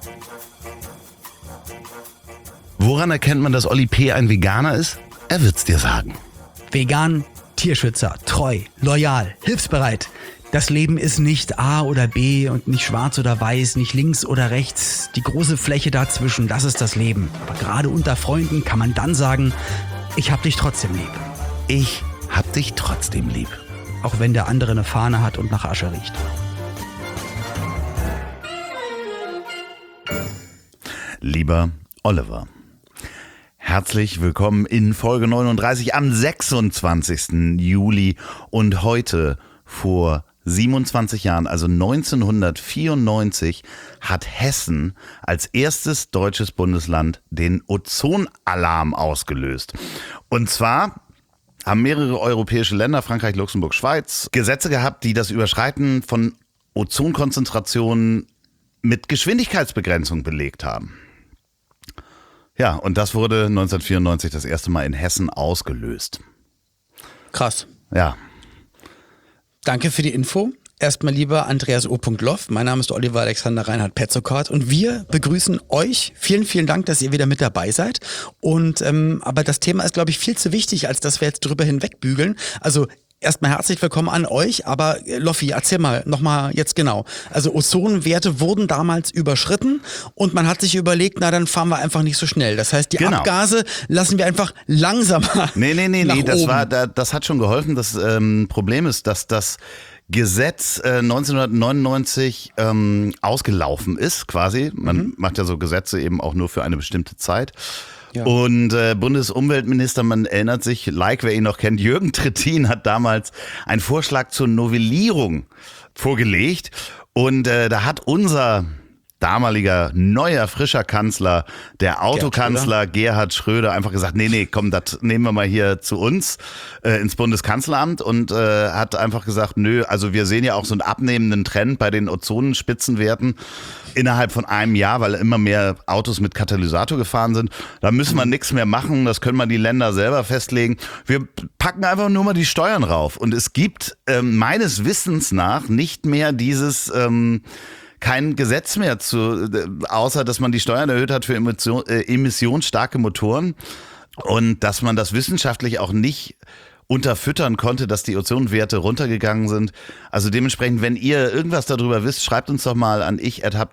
Woran erkennt man, dass Olli P. ein Veganer ist? Er wird's dir sagen. Vegan, Tierschützer, treu, loyal, hilfsbereit. Das Leben ist nicht A oder B und nicht schwarz oder weiß, nicht links oder rechts. Die große Fläche dazwischen, das ist das Leben. Aber gerade unter Freunden kann man dann sagen, ich hab dich trotzdem lieb. Ich hab dich trotzdem lieb. Auch wenn der andere eine Fahne hat und nach Asche riecht. Lieber Oliver, herzlich willkommen in Folge 39 am 26. Juli und heute vor 27 Jahren, also 1994, hat Hessen als erstes deutsches Bundesland den Ozonalarm ausgelöst. Und zwar haben mehrere europäische Länder, Frankreich, Luxemburg, Schweiz, Gesetze gehabt, die das Überschreiten von Ozonkonzentrationen mit Geschwindigkeitsbegrenzung belegt haben. Ja, und das wurde 1994 das erste Mal in Hessen ausgelöst. Krass. Ja. Danke für die Info. Erstmal lieber Andreas O. Loff. Mein Name ist Oliver Alexander Reinhard Petzokart und wir begrüßen euch. Vielen, vielen Dank, dass ihr wieder mit dabei seid. Und aber das Thema ist, glaube ich, viel zu wichtig, als dass wir jetzt drüber hinwegbügeln. Also erstmal herzlich willkommen an euch, aber Loffi, erzähl mal nochmal jetzt genau. Also Ozonwerte wurden damals überschritten und man hat sich überlegt, na dann fahren wir einfach nicht so schnell. Das heißt, die Abgase lassen wir einfach langsamer. Nee, das hat schon geholfen. Das Problem ist, dass das Gesetz 1999 ausgelaufen ist, quasi. Man macht ja so Gesetze eben auch nur für eine bestimmte Zeit. Ja. Und Bundesumweltminister, man erinnert sich, wer ihn noch kennt, Jürgen Trittin hat damals einen Vorschlag zur Novellierung vorgelegt. Und da hat unser damaliger, neuer, frischer Kanzler, der Autokanzler Gerhard Schröder, einfach gesagt, nee, komm, das nehmen wir mal hier zu uns ins Bundeskanzleramt und hat einfach gesagt, nö, also wir sehen ja auch so einen abnehmenden Trend bei den Ozonspitzenwerten innerhalb von einem Jahr, weil immer mehr Autos mit Katalysator gefahren sind. Da müssen wir nichts mehr machen, das können wir die Länder selber festlegen. Wir packen einfach nur mal die Steuern rauf. Und es gibt meines Wissens nach nicht mehr dieses kein Gesetz mehr außer dass man die Steuern erhöht hat für emissionsstarke Motoren und dass man das wissenschaftlich auch nicht unterfüttern konnte, dass die Ozonwerte runtergegangen sind. Also dementsprechend, wenn ihr irgendwas darüber wisst, schreibt uns doch mal an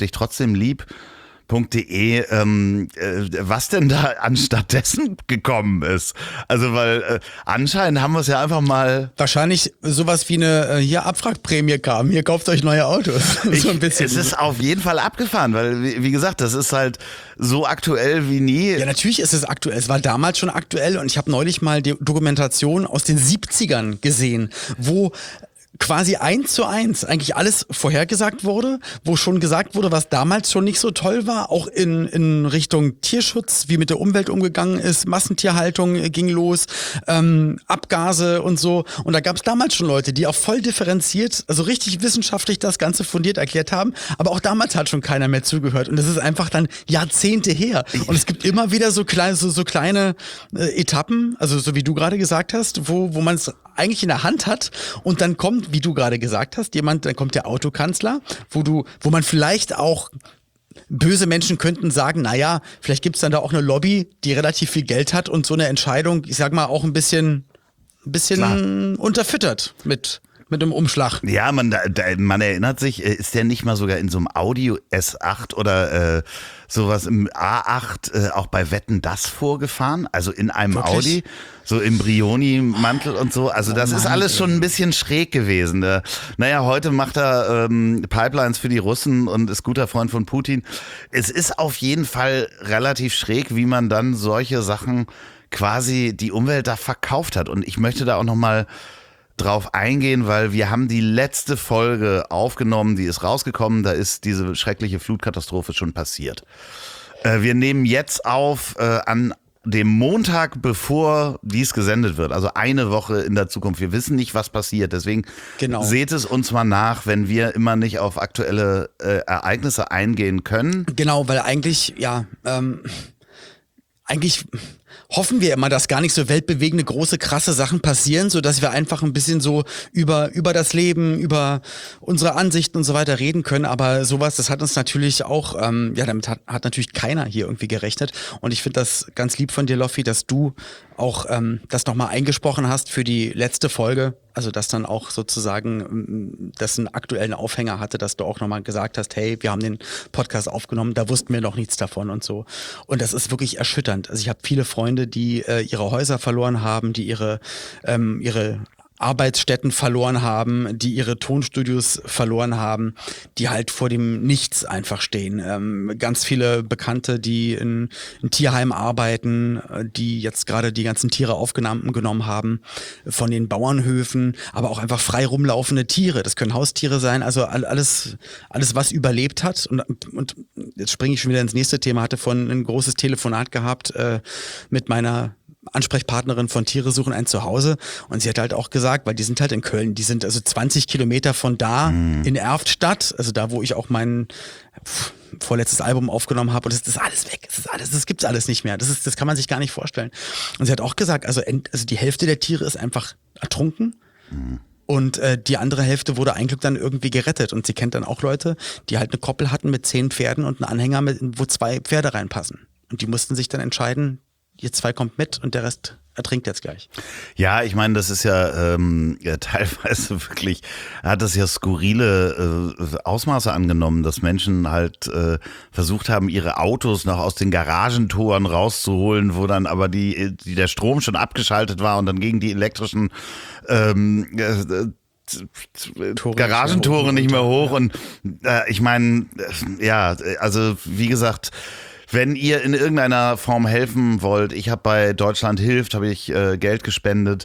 ich@habdichtrotzdemlieb.de, was denn da anstattdessen gekommen ist. Also weil anscheinend haben wir es ja einfach mal... Wahrscheinlich sowas wie eine Abwrackprämie kam. Hier kauft euch neue Autos. So ein bisschen. Es ist auf jeden Fall abgefahren, weil wie gesagt, das ist halt so aktuell wie nie. Ja, natürlich ist es aktuell. Es war damals schon aktuell und ich habe neulich mal die Dokumentation aus den 70ern gesehen, wo quasi 1:1 eigentlich alles vorhergesagt wurde, wo schon gesagt wurde, was damals schon nicht so toll war, auch in Richtung Tierschutz, wie mit der Umwelt umgegangen ist, Massentierhaltung ging los, Abgase und so. Und da gab es damals schon Leute, die auch voll differenziert, also richtig wissenschaftlich das Ganze fundiert erklärt haben. Aber auch damals hat schon keiner mehr zugehört. Und das ist einfach dann Jahrzehnte her. Und es gibt immer wieder so kleine Etappen, also so wie du gerade gesagt hast, wo man es eigentlich in der Hand hat und dann kommt, wie du gerade gesagt hast, dann kommt der Autokanzler, wo man vielleicht auch, böse Menschen könnten sagen, naja, vielleicht gibt's dann da auch eine Lobby, die relativ viel Geld hat und so eine Entscheidung, ich sag mal, auch ein bisschen unterfüttert mit einem Umschlag. Ja, man erinnert sich, ist der nicht mal sogar in so einem Audi S8 oder sowas im A8 auch bei Wetten, das vorgefahren? Also in einem Wirklich? Audi, so im Brioni-Mantel und so. Also das ist alles schon ein bisschen schräg gewesen. Naja, heute macht er Pipelines für die Russen und ist guter Freund von Putin. Es ist auf jeden Fall relativ schräg, wie man dann solche Sachen quasi die Umwelt da verkauft hat. Und ich möchte da auch nochmal drauf eingehen, weil wir haben die letzte Folge aufgenommen, die ist rausgekommen, da ist diese schreckliche Flutkatastrophe schon passiert. Wir nehmen jetzt auf an dem Montag, bevor dies gesendet wird, also eine Woche in der Zukunft. Wir wissen nicht, was passiert, deswegen seht es uns mal nach, wenn wir immer nicht auf aktuelle Ereignisse eingehen können. Genau, weil eigentlich, hoffen wir immer, dass gar nicht so weltbewegende, große, krasse Sachen passieren, so dass wir einfach ein bisschen so über das Leben, über unsere Ansichten und so weiter reden können. Aber sowas, das hat uns natürlich auch, damit hat natürlich keiner hier irgendwie gerechnet. Und ich finde das ganz lieb von dir, Loffi, dass du auch das nochmal eingesprochen hast für die letzte Folge. Also dass dann auch sozusagen das einen aktuellen Aufhänger hatte, dass du auch nochmal gesagt hast, hey, wir haben den Podcast aufgenommen, da wussten wir noch nichts davon und so. Und das ist wirklich erschütternd. Also ich habe viele Freunde, die ihre Häuser verloren haben, die ihre Arbeitsstätten verloren haben, die ihre Tonstudios verloren haben, die halt vor dem Nichts einfach stehen. Ganz viele Bekannte, die in Tierheim arbeiten, die jetzt gerade die ganzen Tiere genommen haben von den Bauernhöfen, aber auch einfach frei rumlaufende Tiere. Das können Haustiere sein, also alles was überlebt hat. Und jetzt springe ich schon wieder ins nächste Thema, hatte ein großes Telefonat gehabt mit meiner Ansprechpartnerin von Tiere suchen ein Zuhause und sie hat halt auch gesagt, weil die sind halt in Köln, die sind also 20 Kilometer von da in Erftstadt, also da, wo ich auch mein vorletztes Album aufgenommen habe und das ist alles weg, das gibt's alles nicht mehr, das kann man sich gar nicht vorstellen. Und sie hat auch gesagt, also die Hälfte der Tiere ist einfach ertrunken. Und die andere Hälfte wurde ein Glück dann irgendwie gerettet. Und sie kennt dann auch Leute, die halt eine Koppel hatten mit 10 Pferden und einen Anhänger, wo 2 Pferde reinpassen. Und die mussten sich dann entscheiden, ihr 2 kommt mit und der Rest ertrinkt jetzt gleich. Ja, ich meine, das ist ja teilweise wirklich, hat das ja skurrile Ausmaße angenommen, dass Menschen halt versucht haben, ihre Autos noch aus den Garagentoren rauszuholen, wo dann aber der Strom schon abgeschaltet war und dann gegen die elektrischen Garagentore nicht mehr hoch. Und ich meine, ja, also wie gesagt, wenn ihr in irgendeiner Form helfen wollt, ich habe bei Deutschland hilft, habe ich Geld gespendet.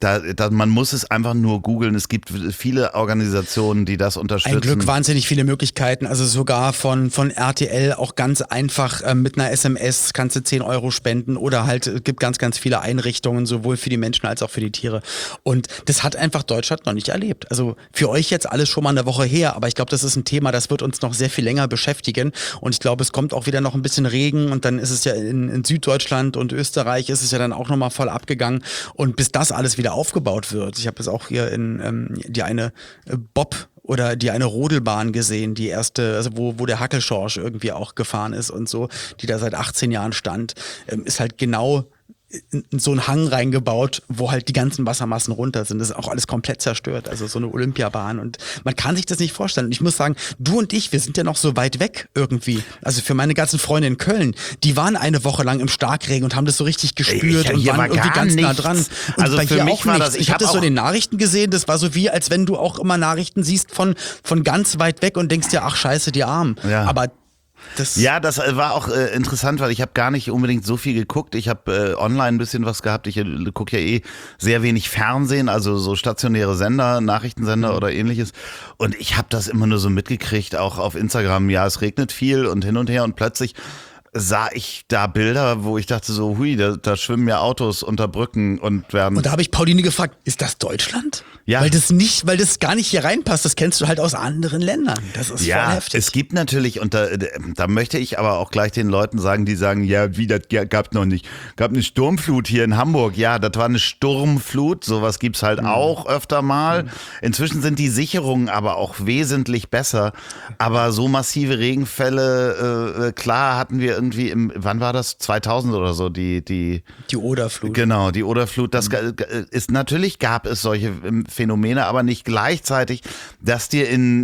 Man muss es einfach nur googeln. Es gibt viele Organisationen, die das unterstützen. Ein Glück, wahnsinnig viele Möglichkeiten. Also sogar von RTL auch ganz einfach mit einer SMS kannst du 10 Euro spenden oder halt es gibt ganz, ganz viele Einrichtungen, sowohl für die Menschen als auch für die Tiere. Und das hat einfach Deutschland noch nicht erlebt. Also für euch jetzt alles schon mal eine Woche her, aber ich glaube, das ist ein Thema, das wird uns noch sehr viel länger beschäftigen. Und ich glaube, es kommt auch wieder noch ein bisschen Regen und dann ist es ja in Süddeutschland und Österreich ist es ja dann auch nochmal voll abgegangen. Und bis das alles wieder aufgebaut wird. Ich habe es auch hier in die eine Bob oder die eine Rodelbahn gesehen, die erste, also wo der Hackelschorsch irgendwie auch gefahren ist und so, die da seit 18 Jahren stand, ist halt genau in so einen Hang reingebaut, wo halt die ganzen Wassermassen runter sind. Das ist auch alles komplett zerstört. Also so eine Olympiabahn und man kann sich das nicht vorstellen. Und ich muss sagen, du und ich, wir sind ja noch so weit weg irgendwie. Also für meine ganzen Freunde in Köln, die waren eine Woche lang im Starkregen und haben das so richtig gespürt und waren irgendwie ganz nah dran. Und also bei für hier mich auch war nichts. das, Ich habe das so in den Nachrichten gesehen, das war so wie, als wenn du auch immer Nachrichten siehst von ganz weit weg und denkst dir, ach scheiße, die Armen. Ja. Aber das war auch interessant, weil ich habe gar nicht unbedingt so viel geguckt. Ich habe online ein bisschen was gehabt. Ich gucke ja sehr wenig Fernsehen, also so stationäre Sender, Nachrichtensender oder ähnliches. Und ich habe das immer nur so mitgekriegt, auch auf Instagram. Ja, es regnet viel und hin und her und plötzlich sah ich da Bilder, wo ich dachte so, hui, da schwimmen ja Autos unter Brücken und werden... Und da habe ich Pauline gefragt, ist das Deutschland? Ja. Weil das gar nicht hier reinpasst, das kennst du halt aus anderen Ländern. Das ist voll heftig. Es gibt natürlich, und da möchte ich aber auch gleich den Leuten sagen, die sagen, ja, wie, das gab noch nicht. Gab eine Sturmflut hier in Hamburg. Ja, das war eine Sturmflut, sowas gibt's halt auch öfter mal. Inzwischen sind die Sicherungen aber auch wesentlich besser. Aber so massive Regenfälle, klar hatten wir irgendwie wann war das? 2000 oder so, die Oderflut. Genau, die Oderflut. Das ist, natürlich gab es solche Phänomene, aber nicht gleichzeitig, dass die in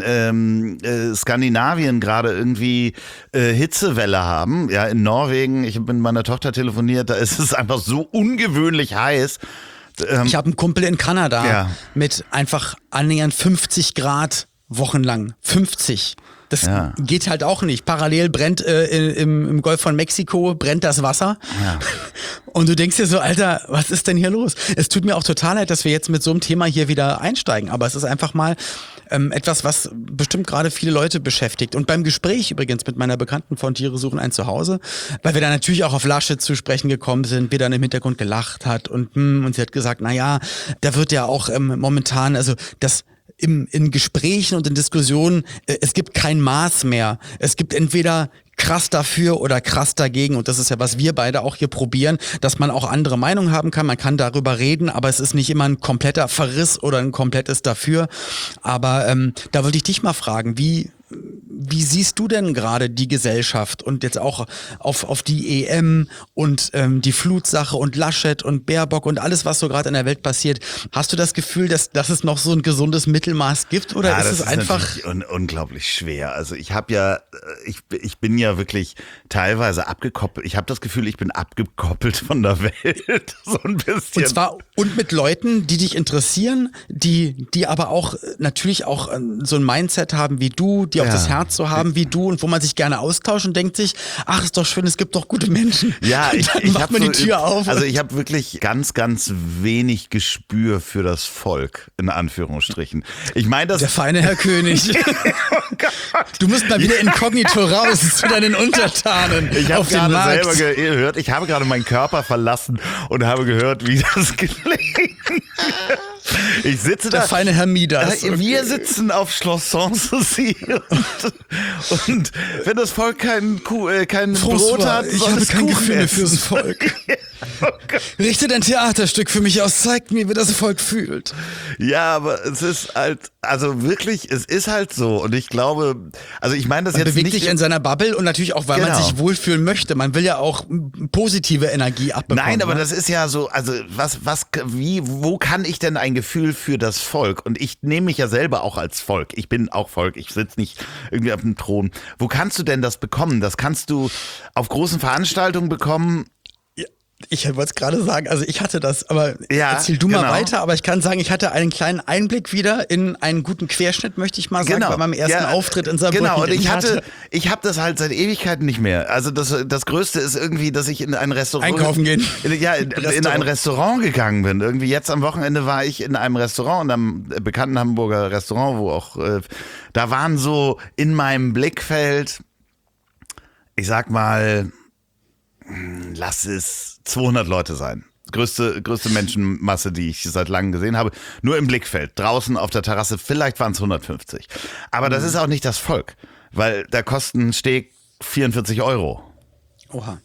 Skandinavien gerade irgendwie Hitzewelle haben. Ja, in Norwegen, ich habe mit meiner Tochter telefoniert, da ist es einfach so ungewöhnlich heiß. Ich habe einen Kumpel in Kanada mit einfach annähernd 50 Grad wochenlang. 50. Das geht halt auch nicht. Parallel brennt im Golf von Mexiko brennt das Wasser. Ja. Und du denkst dir so, Alter, was ist denn hier los? Es tut mir auch total leid, dass wir jetzt mit so einem Thema hier wieder einsteigen. Aber es ist einfach mal etwas, was bestimmt gerade viele Leute beschäftigt. Und beim Gespräch übrigens mit meiner Bekannten von Tiere suchen ein Zuhause, weil wir dann natürlich auch auf Laschet zu sprechen gekommen sind, wir dann im Hintergrund gelacht hat und sie hat gesagt, naja, da wird ja auch momentan, also das in Gesprächen und in Diskussionen, es gibt kein Maß mehr. Es gibt entweder krass dafür oder krass dagegen. Und das ist ja, was wir beide auch hier probieren, dass man auch andere Meinungen haben kann. Man kann darüber reden, aber es ist nicht immer ein kompletter Verriss oder ein komplettes Dafür. Aber da wollte ich dich mal fragen, wie siehst du denn gerade die Gesellschaft und jetzt auch auf die EM und die Flutsache und Laschet und Baerbock und alles, was so gerade in der Welt passiert? Hast du das Gefühl, dass es noch so ein gesundes Mittelmaß gibt oder ist es einfach unglaublich schwer? Also ich habe ja, ich bin ja wirklich teilweise abgekoppelt. Ich habe das Gefühl, ich bin abgekoppelt von der Welt so ein bisschen. Und mit Leuten, die dich interessieren, die aber auch natürlich auch so ein Mindset haben wie du, die auch das Herz so haben wie du und wo man sich gerne austauscht und denkt sich, ach, ist doch schön, es gibt doch gute Menschen. Ja, ich macht man die Tür auf. Also ich habe wirklich ganz, ganz wenig Gespür für das Volk, in Anführungsstrichen. Ich meine, das... Der feine Herr König. Oh Gott. Du musst mal wieder inkognito raus zu deinen Untertanen. Ich habe gerade selber gehört, ich habe gerade meinen Körper verlassen und habe gehört, wie das klingt. Ich sitze da. Der feine Herr Midas. Wir sitzen auf Schloss Sanssouci und wenn das Volk kein Brot hat, ich soll habe es kein Kuchen Gefühl essen. fürs Volk. Richtet ein Theaterstück für mich aus, zeigt mir, wie das Volk fühlt. Ja, aber es ist halt, also wirklich, es ist halt so und ich glaube, also ich meine das man jetzt bewegt nicht... sich in seiner Bubble und natürlich auch, weil man sich wohlfühlen möchte. Man will ja auch positive Energie abbekommen. Nein, aber das ist ja so, also wo kann ich denn ein Gefühl für das Volk? Und ich nehme mich ja selber auch als Volk. Ich bin auch Volk. Ich sitze nicht irgendwie auf dem Thron. Wo kannst du denn das bekommen? Das kannst du auf großen Veranstaltungen bekommen. Ich wollte es gerade sagen, also ich hatte das, aber erzähl du genau. mal weiter, aber ich kann sagen, ich hatte einen kleinen Einblick wieder in einen guten Querschnitt, möchte ich mal sagen, bei meinem ersten Auftritt in Saarbrücken. Genau, und ich habe das halt seit Ewigkeiten nicht mehr. Also das Größte ist irgendwie, dass ich in ein Restaurant... Einkaufen gehen. In ein Restaurant gegangen bin. Irgendwie jetzt am Wochenende war ich in einem Restaurant, in einem bekannten Hamburger Restaurant, wo auch, da waren so in meinem Blickfeld, ich sag mal, lass es 200 Leute sein. Größte Menschenmasse, die ich seit langem gesehen habe. Nur im Blickfeld. Draußen auf der Terrasse, vielleicht waren es 150. Aber das ist auch nicht das Volk. Weil da kosten Steak 44 €. Oha.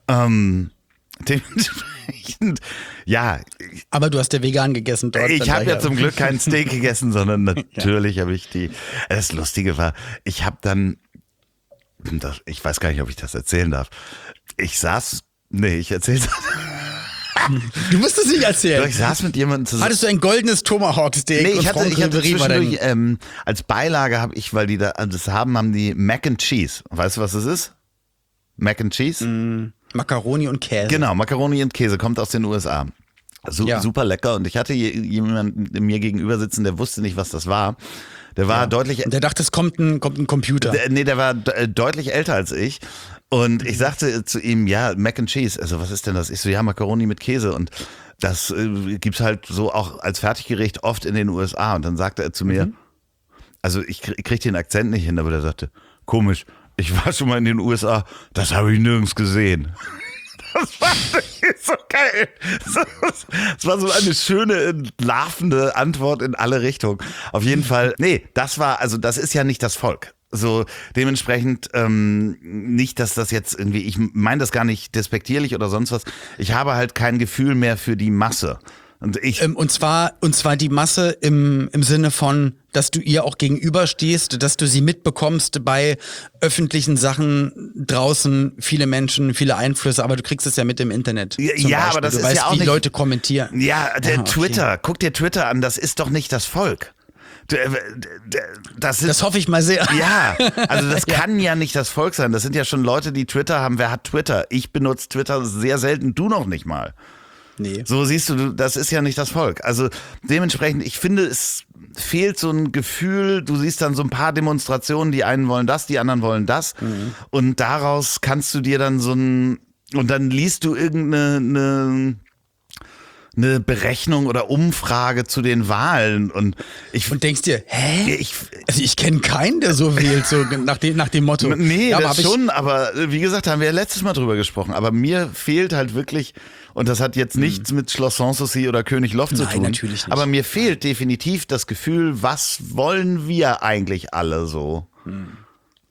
Dementsprechend, ja. Aber du hast ja vegan gegessen dort. Ich habe ja zum Glück kein Steak gegessen, sondern natürlich habe ich das Lustige war, ich habe dann, ich weiß gar nicht, ob ich das erzählen darf. Ich erzähl's. Du musst es nicht erzählen. Ich saß mit jemandem zusammen. Hattest du ein goldenes Tomahawk-Steak? Nee, ich hatte zwischendurch, als Beilage habe ich, weil die haben die Mac and Cheese. Weißt du, was das ist? Mac and Cheese? Macaroni und Käse. Genau, Macaroni und Käse, kommt aus den USA. Super lecker. Und ich hatte jemanden mir gegenüber sitzen, der wusste nicht, was das war. Der war deutlich... Der dachte, es kommt ein Computer. Der war deutlich älter als ich. Und ich sagte zu ihm, ja, Mac and Cheese, also was ist denn das? Ich so, ja, Macaroni mit Käse und das gibt's halt so auch als Fertiggericht oft in den USA. Und dann sagte er zu mir, also ich krieg den Akzent nicht hin, aber der sagte, komisch, ich war schon mal in den USA, das habe ich nirgends gesehen. Das war so geil. Das war so eine schöne, larvende Antwort in alle Richtungen. Auf jeden Fall, das ist ja nicht das Volk. So dementsprechend nicht, dass das jetzt irgendwie, ich meine das gar nicht despektierlich oder sonst was. Ich habe halt kein Gefühl mehr für die Masse. Und zwar die Masse im Sinne von, dass du ihr auch gegenüberstehst, dass du sie mitbekommst bei öffentlichen Sachen draußen, viele Menschen, viele Einflüsse, aber du kriegst es ja mit im Internet. Ja, aber das du ist weißt, ja auch wie nicht, Leute kommentieren. Ja, Twitter, guck dir Twitter an, das ist doch nicht das Volk. Das hoffe ich mal sehr. Ja, also das kann ja nicht das Volk sein. Das sind ja schon Leute, die Twitter haben. Wer hat Twitter? Ich benutze Twitter sehr selten, du noch nicht mal. Nee. So siehst du, das ist ja nicht das Volk. Also dementsprechend, ich finde, es fehlt so ein Gefühl, du siehst dann so ein paar Demonstrationen, die einen wollen das, die anderen wollen das. Und daraus kannst du dir dann und dann liest du irgendeine Berechnung oder Umfrage zu den Wahlen und denkst dir, hä? Ich kenne keinen, der so wählt, so nach dem Motto. Nee, ja, das schon, aber wie gesagt, haben wir ja letztes Mal drüber gesprochen, aber mir fehlt halt wirklich, und das hat jetzt nichts mit Schloss Sanssouci oder König Loft zu tun, natürlich nicht. Aber mir fehlt definitiv das Gefühl, was wollen wir eigentlich alle so?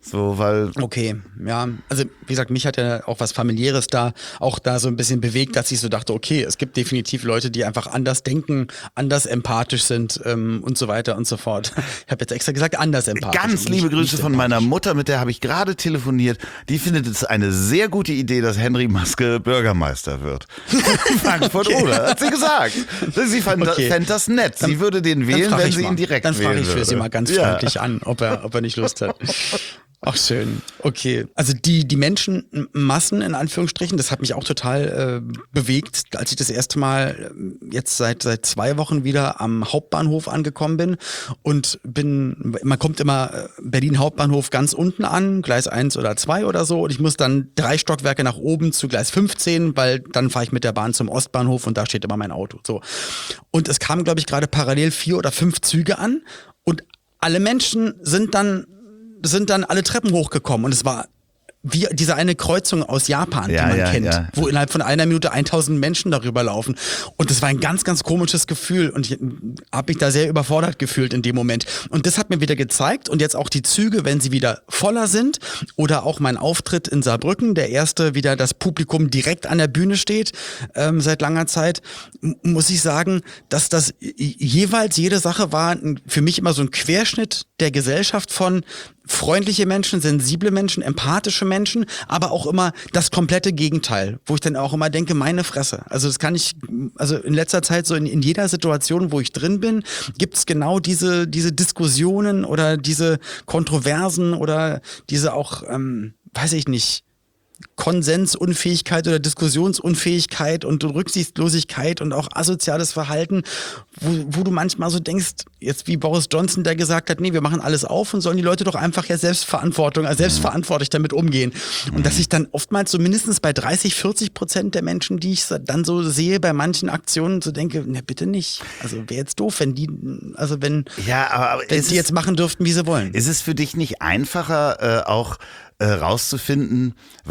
So, weil. Okay, ja. Also wie gesagt, mich hat ja auch was Familiäres auch da so ein bisschen bewegt, dass ich so dachte, okay, es gibt definitiv Leute, die einfach anders denken, anders empathisch sind und so weiter und so fort. Ich habe jetzt extra gesagt, anders empathisch. Ganz liebe Grüße von meiner Mutter, mit der habe ich gerade telefoniert. Die findet es eine sehr gute Idee, dass Henry Maske Bürgermeister wird. Frankfurt oder hat sie gesagt. Sie fände das nett. Sie würde den wählen, wenn sie ihn direkt wählen würde. Dann frage ich für sie mal ganz freundlich an, ob er nicht Lust hat. Ach schön, okay. Also die Menschenmassen in Anführungsstrichen, das hat mich auch total bewegt, als ich das erste Mal jetzt seit 2 Wochen wieder am Hauptbahnhof angekommen bin und man kommt immer Berlin Hauptbahnhof ganz unten an, Gleis 1 oder 2 oder so und ich muss dann 3 Stockwerke nach oben zu Gleis 15, weil dann fahre ich mit der Bahn zum Ostbahnhof und da steht immer mein Auto. So. Und es kamen, glaube ich, gerade parallel 4 oder 5 Züge an und alle Menschen sind dann alle Treppen hochgekommen und es war wie diese eine Kreuzung aus Japan, die man kennt, wo innerhalb von einer Minute 1000 Menschen darüber laufen. Und das war ein ganz, ganz komisches Gefühl und ich habe mich da sehr überfordert gefühlt in dem Moment. Und das hat mir wieder gezeigt und jetzt auch die Züge, wenn sie wieder voller sind oder auch mein Auftritt in Saarbrücken, der erste wieder das Publikum direkt an der Bühne steht, seit langer Zeit, muss ich sagen, dass das jeweils jede Sache war für mich immer so ein Querschnitt der Gesellschaft von freundliche Menschen, sensible Menschen, empathische Menschen, aber auch immer das komplette Gegenteil, wo ich dann auch immer denke, meine Fresse. Also das kann ich, also in letzter Zeit so in jeder Situation, wo ich drin bin, gibt's genau diese Diskussionen oder diese Kontroversen oder diese auch, weiß ich nicht, Konsensunfähigkeit oder Diskussionsunfähigkeit und Rücksichtslosigkeit und auch asoziales Verhalten, wo du manchmal so denkst, jetzt wie Boris Johnson, der gesagt hat, nee, wir machen alles auf und sollen die Leute doch einfach ja selbstverantwortlich damit umgehen. Und dass ich dann oftmals so mindestens bei 30-40% der Menschen, die ich dann so sehe bei manchen Aktionen, so denke, ne, bitte nicht. Also wäre jetzt doof, wenn die jetzt machen dürften, wie sie wollen. Ist es für dich nicht einfacher, auch rauszufinden,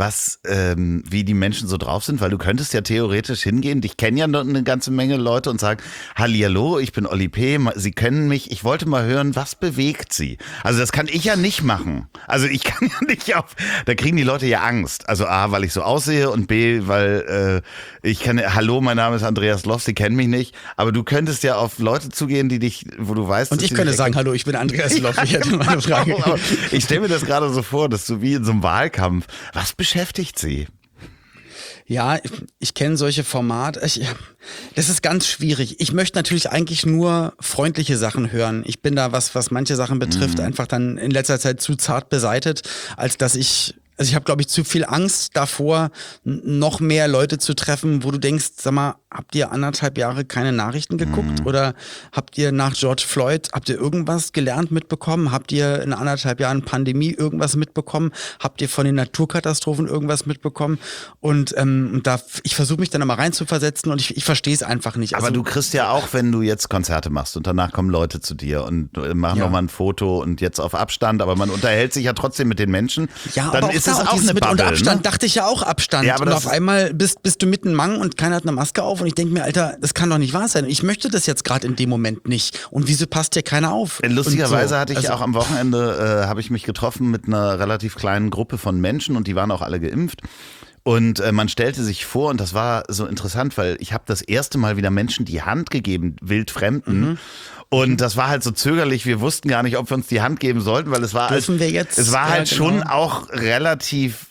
wie die Menschen so drauf sind, weil du könntest ja theoretisch hingehen, dich kennen ja noch eine ganze Menge Leute und sagen, hallihallo, ich bin Olli P., Sie kennen mich, ich wollte mal hören, was bewegt Sie? Also das kann ich ja nicht machen. Also ich kann ja nicht da kriegen die Leute ja Angst. Also A, weil ich so aussehe und B, weil hallo, mein Name ist Andreas Loff, Sie kennen mich nicht, aber du könntest ja auf Leute zugehen, wo du weißt, und ich könnte sagen, hallo, ich bin Andreas Loff, ich hätte mal eine Frage. Ich stelle mir das gerade so vor, dass du wie in so einem Wahlkampf. Was beschäftigt Sie? Ja, ich kenne solche Formate. Das ist ganz schwierig. Ich möchte natürlich eigentlich nur freundliche Sachen hören. Ich bin da, was manche Sachen betrifft, einfach dann in letzter Zeit zu zart beseitet, als dass ich habe, glaube ich, zu viel Angst davor, noch mehr Leute zu treffen, wo du denkst, sag mal, habt ihr 1,5 Jahre keine Nachrichten geguckt? Oder habt ihr nach George Floyd, habt ihr irgendwas gelernt mitbekommen? Habt ihr in 1,5 Jahren Pandemie irgendwas mitbekommen? Habt ihr von den Naturkatastrophen irgendwas mitbekommen? Und ich versuche mich dann immer reinzuversetzen und ich verstehe es einfach nicht. Aber du kriegst ja auch, wenn du jetzt Konzerte machst und danach kommen Leute zu dir und machen nochmal ein Foto und jetzt auf Abstand, aber man unterhält sich ja trotzdem mit den Menschen. Ja, dann aber ist es auch eine Bubble, und Abstand, ne? dachte ich ja auch Abstand. Ja, aber und auf einmal bist du mitten Mang und keiner hat eine Maske auf und ich denke mir, Alter, das kann doch nicht wahr sein. Ich möchte das jetzt gerade in dem Moment nicht. Und wieso passt hier keiner auf? Lustigerweise hatte ich auch am Wochenende, habe ich mich getroffen mit einer relativ kleinen Gruppe von Menschen und die waren auch alle geimpft. Und man stellte sich vor, und das war so interessant, weil ich habe das erste Mal wieder Menschen die Hand gegeben, wildfremden. Und das war halt so zögerlich, wir wussten gar nicht, ob wir uns die Hand geben sollten, weil es war schon auch relativ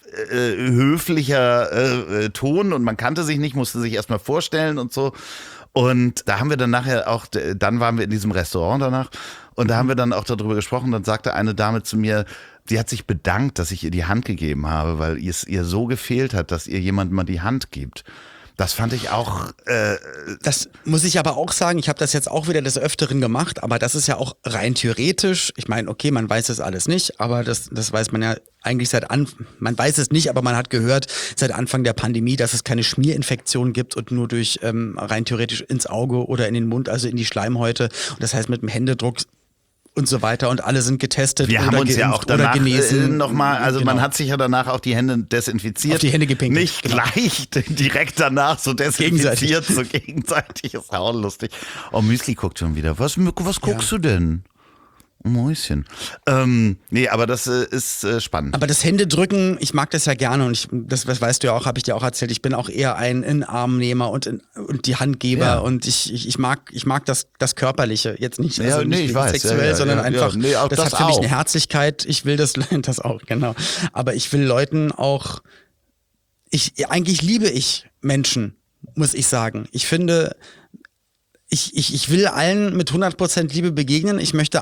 höflicher Ton und man kannte sich nicht, musste sich erstmal vorstellen und so. Und da haben wir dann nachher auch, dann waren wir in diesem Restaurant danach und da haben wir dann auch darüber gesprochen. Dann sagte eine Dame zu mir, sie hat sich bedankt, dass ich ihr die Hand gegeben habe, weil es ihr so gefehlt hat, dass ihr jemand mal die Hand gibt. Das fand ich auch. Das muss ich aber auch sagen, ich habe das jetzt auch wieder des Öfteren gemacht, aber das ist ja auch rein theoretisch. Ich meine, okay, man weiß das alles nicht, aber das weiß man ja eigentlich man weiß es nicht, aber man hat gehört seit Anfang der Pandemie, dass es keine Schmierinfektion gibt und nur durch rein theoretisch ins Auge oder in den Mund, also in die Schleimhäute. Und das heißt mit dem Händedruck und so weiter und alle sind getestet wir haben uns ja auch danach genesen. Nochmal, also genau. Man hat sich ja danach auch die Hände desinfiziert. Auf die Hände gepinkelt. Nicht gleich direkt danach so desinfiziert, so gegenseitig, ist auch lustig. Oh, Müsli guckt schon wieder. Was guckst du denn? Mäuschen. Nee, aber das ist spannend. Aber das Händedrücken, ich mag das ja gerne und das weißt du ja auch, habe ich dir auch erzählt, ich bin auch eher ein In-Armnehmer und die Handgeber und ich mag das Körperliche jetzt nicht, also nicht sexuell, sondern einfach, das hat für mich eine Herzlichkeit, ich will das auch, genau. Aber ich will Leuten auch, eigentlich liebe ich Menschen, muss ich sagen. Ich finde, ich will allen mit 100% Liebe begegnen. Ich möchte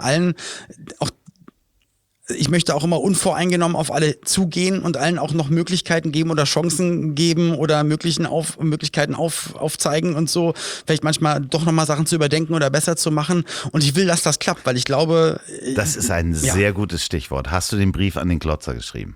auch immer unvoreingenommen auf alle zugehen und allen auch noch Möglichkeiten geben oder Chancen geben oder Möglichkeiten aufzeigen und so. Vielleicht manchmal doch nochmal Sachen zu überdenken oder besser zu machen. Und ich will, dass das klappt, weil ich glaube... Das ist ein sehr gutes Stichwort. Hast du den Brief an den Glotzer geschrieben?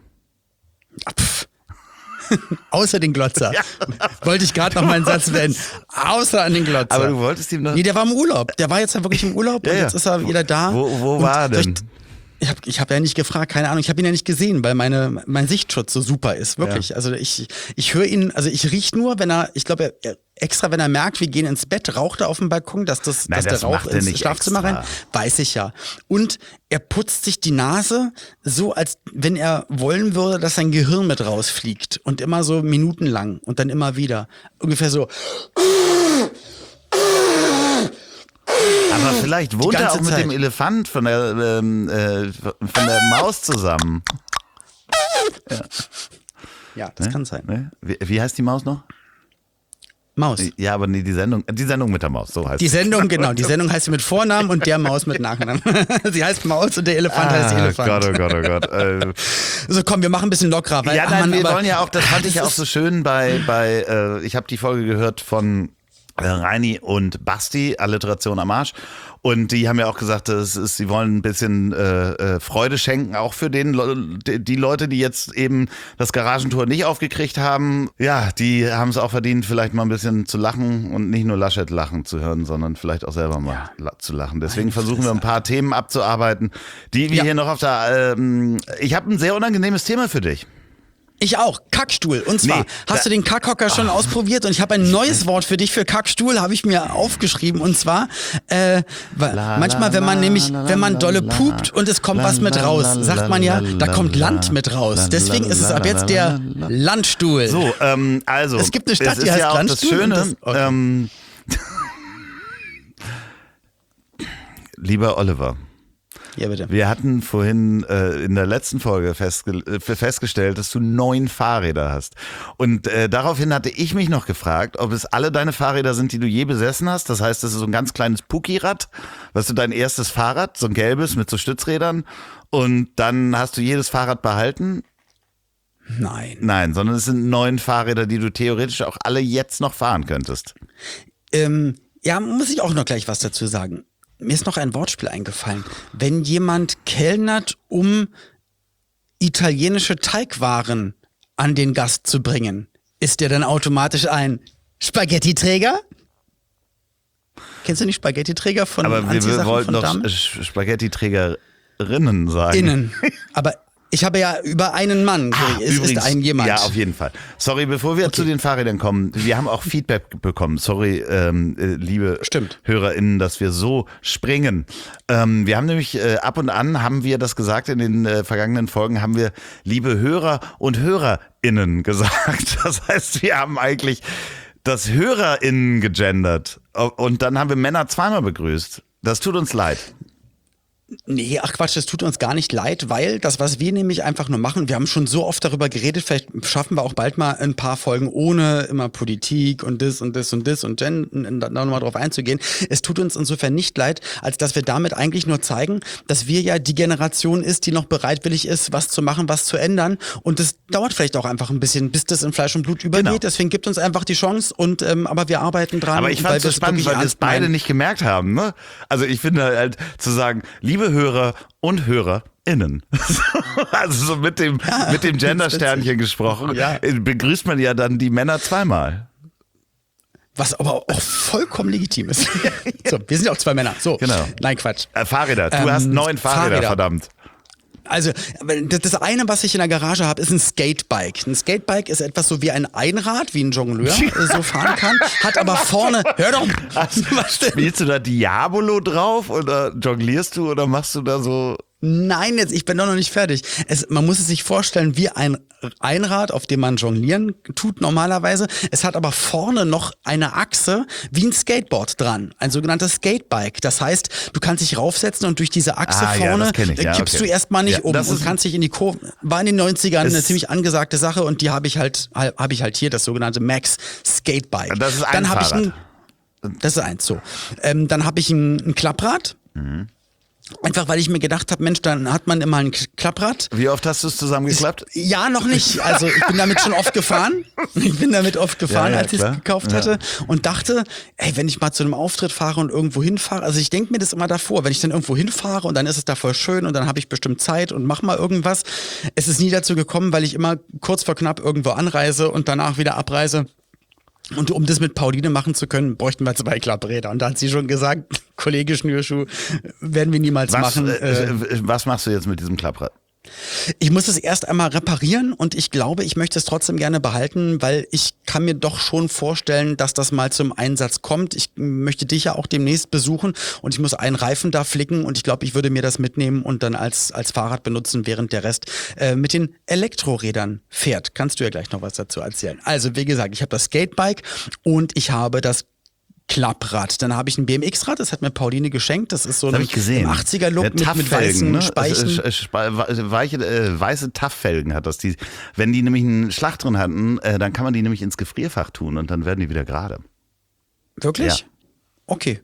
Außer den Glotzer. Ja. Wollte ich gerade noch meinen Satz beenden. Außer an den Glotzer. Aber du wolltest ihm noch... Nee, der war im Urlaub. Der war jetzt ja wirklich im Urlaub und jetzt ist er wieder da. Wo war er denn? Ich hab ja nicht gefragt, keine Ahnung, ich habe ihn ja nicht gesehen, weil mein Sichtschutz so super ist, wirklich. Ja. Also ich höre ihn, also ich riech nur, wenn er, ich glaube, extra wenn er merkt, wir gehen ins Bett, raucht er auf dem Balkon, dass der Rauch ins Schlafzimmer rein, weiß ich ja. Und er putzt sich die Nase so, als wenn er wollen würde, dass sein Gehirn mit rausfliegt und immer so minutenlang und dann immer wieder. Ungefähr so. Aber vielleicht wohnt er auch mit dem Elefant von der Maus zusammen. Ja, das kann sein. Ne? Wie heißt die Maus noch? Maus. Ja, aber nee, die Sendung mit der Maus, so heißt die Sendung, genau. Die Sendung heißt sie mit Vornamen und der Maus mit Nachnamen. Sie heißt Maus und der Elefant heißt Elefant. Oh Gott. So, komm, wir machen ein bisschen lockerer. Weil, wir wollen ja auch, das fand ich ja auch so schön ich habe die Folge gehört von Reini und Basti, Alliteration am Arsch. Und die haben ja auch gesagt, sie wollen ein bisschen Freude schenken, auch für die Leute, die jetzt eben das Garagentor nicht aufgekriegt haben. Ja, die haben es auch verdient, vielleicht mal ein bisschen zu lachen und nicht nur Laschet lachen zu hören, sondern vielleicht auch selber mal zu lachen. Deswegen versuchen wir ein paar Themen abzuarbeiten, die wir hier noch auf der... ich habe ein sehr unangenehmes Thema für dich. Ich auch, Kackstuhl. Und zwar, hast du den Kackhocker schon ausprobiert? Und ich habe ein neues Wort für dich, für Kackstuhl, habe ich mir aufgeschrieben. Und zwar, manchmal, wenn man dolle pupt und es kommt was mit raus, sagt man ja, da kommt Land mit raus. Deswegen ist es ab jetzt der Landstuhl. So, also. Es gibt eine Stadt, die heißt ja auch Landstuhl. Das Schöne, lieber Oliver. Ja, bitte. Wir hatten vorhin in der letzten Folge festgestellt, dass du 9 Fahrräder hast. Und daraufhin hatte ich mich noch gefragt, ob es alle deine Fahrräder sind, die du je besessen hast. Das heißt, das ist so ein ganz kleines Puki-Rad, weißt du, dein erstes Fahrrad, so ein gelbes mit so Stützrädern. Und dann hast du jedes Fahrrad behalten. Nein, sondern es sind 9 Fahrräder, die du theoretisch auch alle jetzt noch fahren könntest. Ja, muss ich auch noch gleich was dazu sagen. Mir ist noch ein Wortspiel eingefallen. Wenn jemand kellnert, um italienische Teigwaren an den Gast zu bringen, ist der dann automatisch ein Spaghetti-Träger? Kennst du nicht Spaghetti-Träger von Anziehsachen? Aber wir wollten doch Spaghetti-Trägerinnen sagen. Innen. Aber ich habe ja über einen Mann. Ist ein jemand. Ja, auf jeden Fall. Sorry, bevor wir zu den Fahrrädern kommen, wir haben auch Feedback bekommen. Sorry, liebe HörerInnen, dass wir so springen. Wir haben nämlich ab und an, haben wir das gesagt, in den vergangenen Folgen haben wir liebe Hörer und HörerInnen gesagt. Das heißt, wir haben eigentlich das HörerInnen gegendert. Und dann haben wir Männer zweimal begrüßt. Das tut uns leid. Nee, ach Quatsch, das tut uns gar nicht leid, weil das, was wir nämlich einfach nur machen, wir haben schon so oft darüber geredet, vielleicht schaffen wir auch bald mal ein paar Folgen ohne immer Politik und das und das und das und da nochmal drauf einzugehen. Es tut uns insofern nicht leid, als dass wir damit eigentlich nur zeigen, dass wir ja die Generation ist, die noch bereitwillig ist, was zu machen, was zu ändern, und das dauert vielleicht auch einfach ein bisschen, bis das in Fleisch und Blut übergeht, genau. Deswegen gibt uns einfach die Chance und aber wir arbeiten dran. Aber ich fand es so spannend, weil wir es beide nicht gemerkt haben, ne? Also ich finde halt zu sagen, liebe Hörer und HörerInnen. Also so mit dem Gender-Sternchen gesprochen, begrüßt man ja dann die Männer zweimal. Was aber auch vollkommen legitim ist. So, wir sind ja auch 2 Männer. So, genau. Nein, Quatsch. Fahrräder, du hast 9 Fahrräder, verdammt. Also das eine, was ich in der Garage habe, ist ein Skatebike. Ein Skatebike ist etwas so wie ein Einrad, wie ein Jongleur so fahren kann, hat aber vorne, hör doch, was denn? Spielst du da Diabolo drauf oder jonglierst du oder machst du da so... Nein, ich bin doch noch nicht fertig. Man muss es sich vorstellen wie ein Einrad, auf dem man jonglieren tut normalerweise. Es hat aber vorne noch eine Achse wie ein Skateboard dran. Ein sogenanntes Skatebike. Das heißt, du kannst dich raufsetzen und durch diese Achse vorne kippst du erstmal nicht um und kannst dich in die Kurve. War in den 90ern eine ziemlich angesagte Sache und die habe ich halt hier, das sogenannte Max Skatebike. Das ist ein Dann Fahrrad. Das ist eins so. Dann habe ich ein Klapprad. Mhm. Einfach, weil ich mir gedacht habe, Mensch, dann hat man immer ein Klapprad. Wie oft hast du es zusammengeklappt? Ja, noch nicht. Also ich bin damit schon oft gefahren. Als ich es gekauft hatte. Und dachte, ey, wenn ich mal zu einem Auftritt fahre und irgendwo hinfahre, also ich denke mir das immer davor, wenn ich dann irgendwo hinfahre und dann ist es da voll schön und dann habe ich bestimmt Zeit und mach mal irgendwas. Es ist nie dazu gekommen, weil ich immer kurz vor knapp irgendwo anreise und danach wieder abreise. Und um das mit Pauline machen zu können, bräuchten wir 2 Klappräder. Und da hat sie schon gesagt, Kollege Schnürschuh, werden wir niemals machen. Was machst du jetzt mit diesem Klapprad? Ich muss es erst einmal reparieren und ich glaube, ich möchte es trotzdem gerne behalten, weil ich kann mir doch schon vorstellen, dass das mal zum Einsatz kommt. Ich möchte dich ja auch demnächst besuchen und ich muss einen Reifen da flicken und ich glaube, ich würde mir das mitnehmen und dann als Fahrrad benutzen, während der Rest mit den Elektrorädern fährt. Kannst du ja gleich noch was dazu erzählen. Also wie gesagt, ich habe das Skatebike und ich habe das Klapprad. Dann habe ich ein BMX-Rad, das hat mir Pauline geschenkt. Das ist so ein 80er-Look mit weißen Speichen. Weiße Taff-Felgen hat das. Wenn die nämlich einen Schlag drin hatten, dann kann man die nämlich ins Gefrierfach tun und dann werden die wieder gerade. Wirklich? Ja. Okay.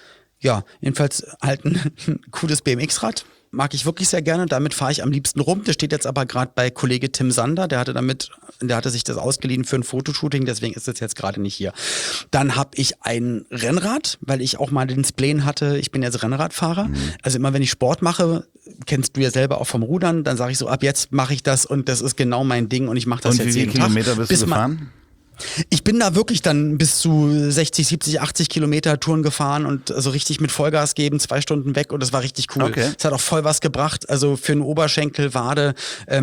Ja, jedenfalls halt ein cooles BMX-Rad. Mag ich wirklich sehr gerne. Damit fahre ich am liebsten rum. Das steht jetzt aber gerade bei Kollege Tim Sander. Der hatte sich das ausgeliehen für ein Fotoshooting. Deswegen ist es jetzt gerade nicht hier. Dann habe ich ein Rennrad, weil ich auch mal den Spleen hatte. Ich bin jetzt Rennradfahrer. Also immer wenn ich Sport mache, kennst du ja selber auch vom Rudern, dann sage ich so, ab jetzt mache ich das und das ist genau mein Ding und ich mache das jetzt jeden Tag. Und wie viele Kilometer bist du gefahren? Ich bin da wirklich dann bis zu 60, 70, 80 Kilometer Touren gefahren und so richtig mit Vollgas geben, 2 Stunden weg und das war richtig cool. Okay. Es hat auch voll was gebracht, also für den Oberschenkel, Wade,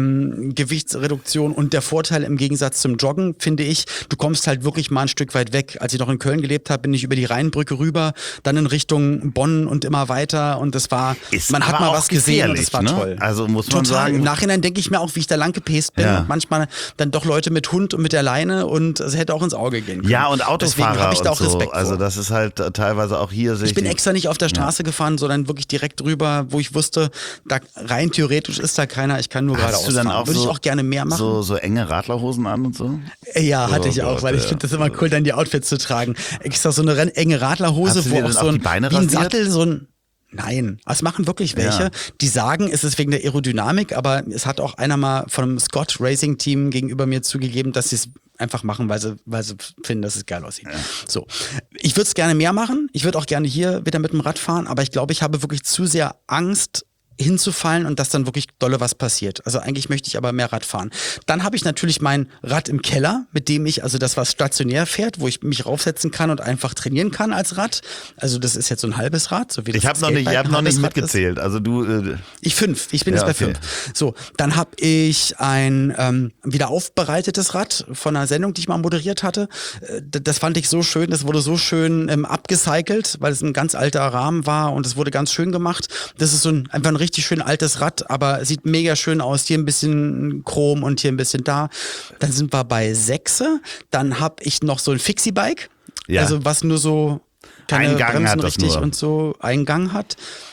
Gewichtsreduktion und der Vorteil im Gegensatz zum Joggen, finde ich, du kommst halt wirklich mal ein Stück weit weg. Als ich noch in Köln gelebt habe, bin ich über die Rheinbrücke rüber, dann in Richtung Bonn und immer weiter und das war, man hat mal was gesehen und das war toll. Also muss man total. sagen. Im Nachhinein denke ich mir auch, wie ich da lang gepest bin und manchmal dann doch Leute mit Hund und mit der Leine und es hätte auch ins Auge gehen können. Ja, und Autofahrer habe ich da auch Respekt so. Also das ist halt teilweise auch hier. Ich bin extra nicht auf der Straße gefahren, sondern wirklich direkt drüber, wo ich wusste, da rein theoretisch ist da keiner, ich kann nur geradeaus fahren. Würde ich auch gerne mehr machen. So enge Radlerhosen an und so? Ja, hatte ich auch, weil ich finde das immer cool, dann die Outfits zu tragen. Extra so eine enge Radlerhose, wo auch so ein, wie ein Sattel, so ein... Nein, es machen wirklich welche, die sagen, es ist wegen der Aerodynamik, aber es hat auch einer mal von einem Scott Racing Team gegenüber mir zugegeben, dass sie es einfach machen, weil sie finden, dass es geil aussieht. Ja. So, ich würde es gerne mehr machen, ich würde auch gerne hier wieder mit dem Rad fahren, aber ich glaube, ich habe wirklich zu sehr Angst, hinzufallen und dass dann wirklich dolle was passiert. Also eigentlich möchte ich aber mehr Rad fahren. Dann habe ich natürlich mein Rad im Keller, mit dem ich, also das, was stationär fährt, wo ich mich raufsetzen kann und einfach trainieren kann als Rad. Also das ist jetzt so ein halbes Rad. So wie das ich habe noch nicht mitgezählt. Also du... Ich bin jetzt bei 5. So, dann habe ich ein wieder aufbereitetes Rad von einer Sendung, die ich mal moderiert hatte. Das fand ich so schön, das wurde so schön abgecycelt, weil es ein ganz alter Rahmen war und es wurde ganz schön gemacht. Das ist einfach ein richtig schön altes Rad, aber sieht mega schön aus. Hier ein bisschen Chrom und hier ein bisschen da. Dann sind wir bei 6. Dann habe ich noch so ein Fixie-Bike. Ja. Also was nur so keine Bremsen richtig und so einen Gang hat.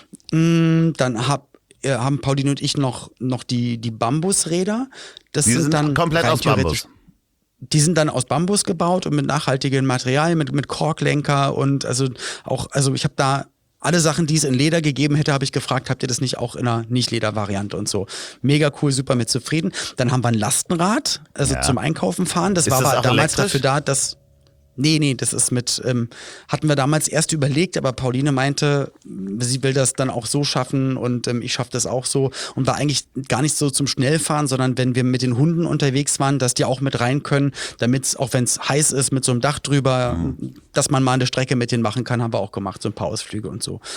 Dann haben Pauline und ich noch die Bambusräder. Die sind dann komplett aus Bambus. Die sind dann aus Bambus gebaut und mit nachhaltigem Material, mit Korklenker und also ich habe da alle Sachen, die es in Leder gegeben hätte, habe ich gefragt, habt ihr das nicht auch in einer Nicht-Leder-Variante und so. Mega cool, super mit zufrieden. Dann haben wir ein Lastenrad, zum Einkaufen fahren. Das war aber damals dafür da, dass... Nee, das ist hatten wir damals erst überlegt, aber Pauline meinte, sie will das dann auch so schaffen und ich schaffe das auch so und war eigentlich gar nicht so zum Schnellfahren, sondern wenn wir mit den Hunden unterwegs waren, dass die auch mit rein können, damit, auch wenn es heiß ist, mit so einem Dach drüber, dass man mal eine Strecke mit denen machen kann, haben wir auch gemacht, so ein paar Ausflüge und so.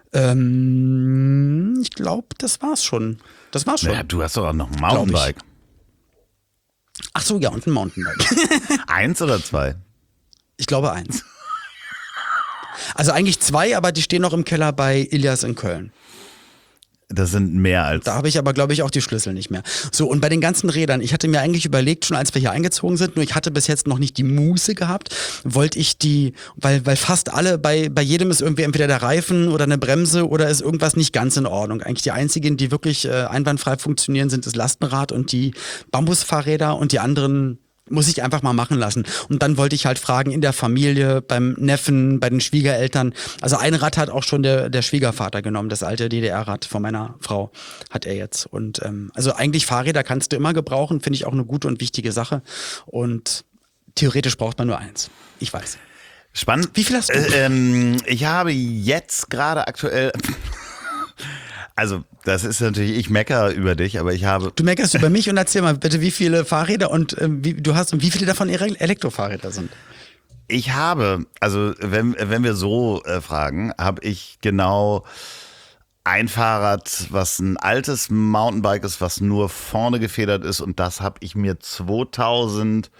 Ich glaube, das war's schon. Das war's schon. Ja, du hast doch auch noch ein Mountainbike. Ach so, ja, und ein Mountainbike. 1 oder 2? Ich glaube 1. Also eigentlich 2, aber die stehen noch im Keller bei Ilias in Köln. Das sind mehr als. Da habe ich aber, glaube ich, auch die Schlüssel nicht mehr. So, und bei den ganzen Rädern, ich hatte mir eigentlich überlegt, schon als wir hier eingezogen sind, nur ich hatte bis jetzt noch nicht die Muße gehabt, wollte ich weil fast alle, bei jedem ist irgendwie entweder der Reifen oder eine Bremse oder ist irgendwas nicht ganz in Ordnung. Eigentlich die einzigen, die wirklich einwandfrei funktionieren, sind das Lastenrad und die Bambusfahrräder und die anderen muss ich einfach mal machen lassen. Und dann wollte ich halt fragen in der Familie, beim Neffen, bei den Schwiegereltern. Also ein Rad hat auch schon der Schwiegervater genommen, das alte DDR-Rad von meiner Frau hat er jetzt. Und also eigentlich Fahrräder kannst du immer gebrauchen, finde ich auch eine gute und wichtige Sache. Und theoretisch braucht man nur 1. Ich weiß. Spannend. Wie viel hast du? Ich habe jetzt gerade aktuell... Also, das ist natürlich, ich meckere über dich, aber ich habe... Du meckerst über mich und erzähl mal bitte, wie viele Fahrräder und du hast und wie viele davon Elektrofahrräder sind. Ich habe, also wenn wir so fragen, habe ich genau ein Fahrrad, was ein altes Mountainbike ist, was nur vorne gefedert ist und das habe ich mir 2005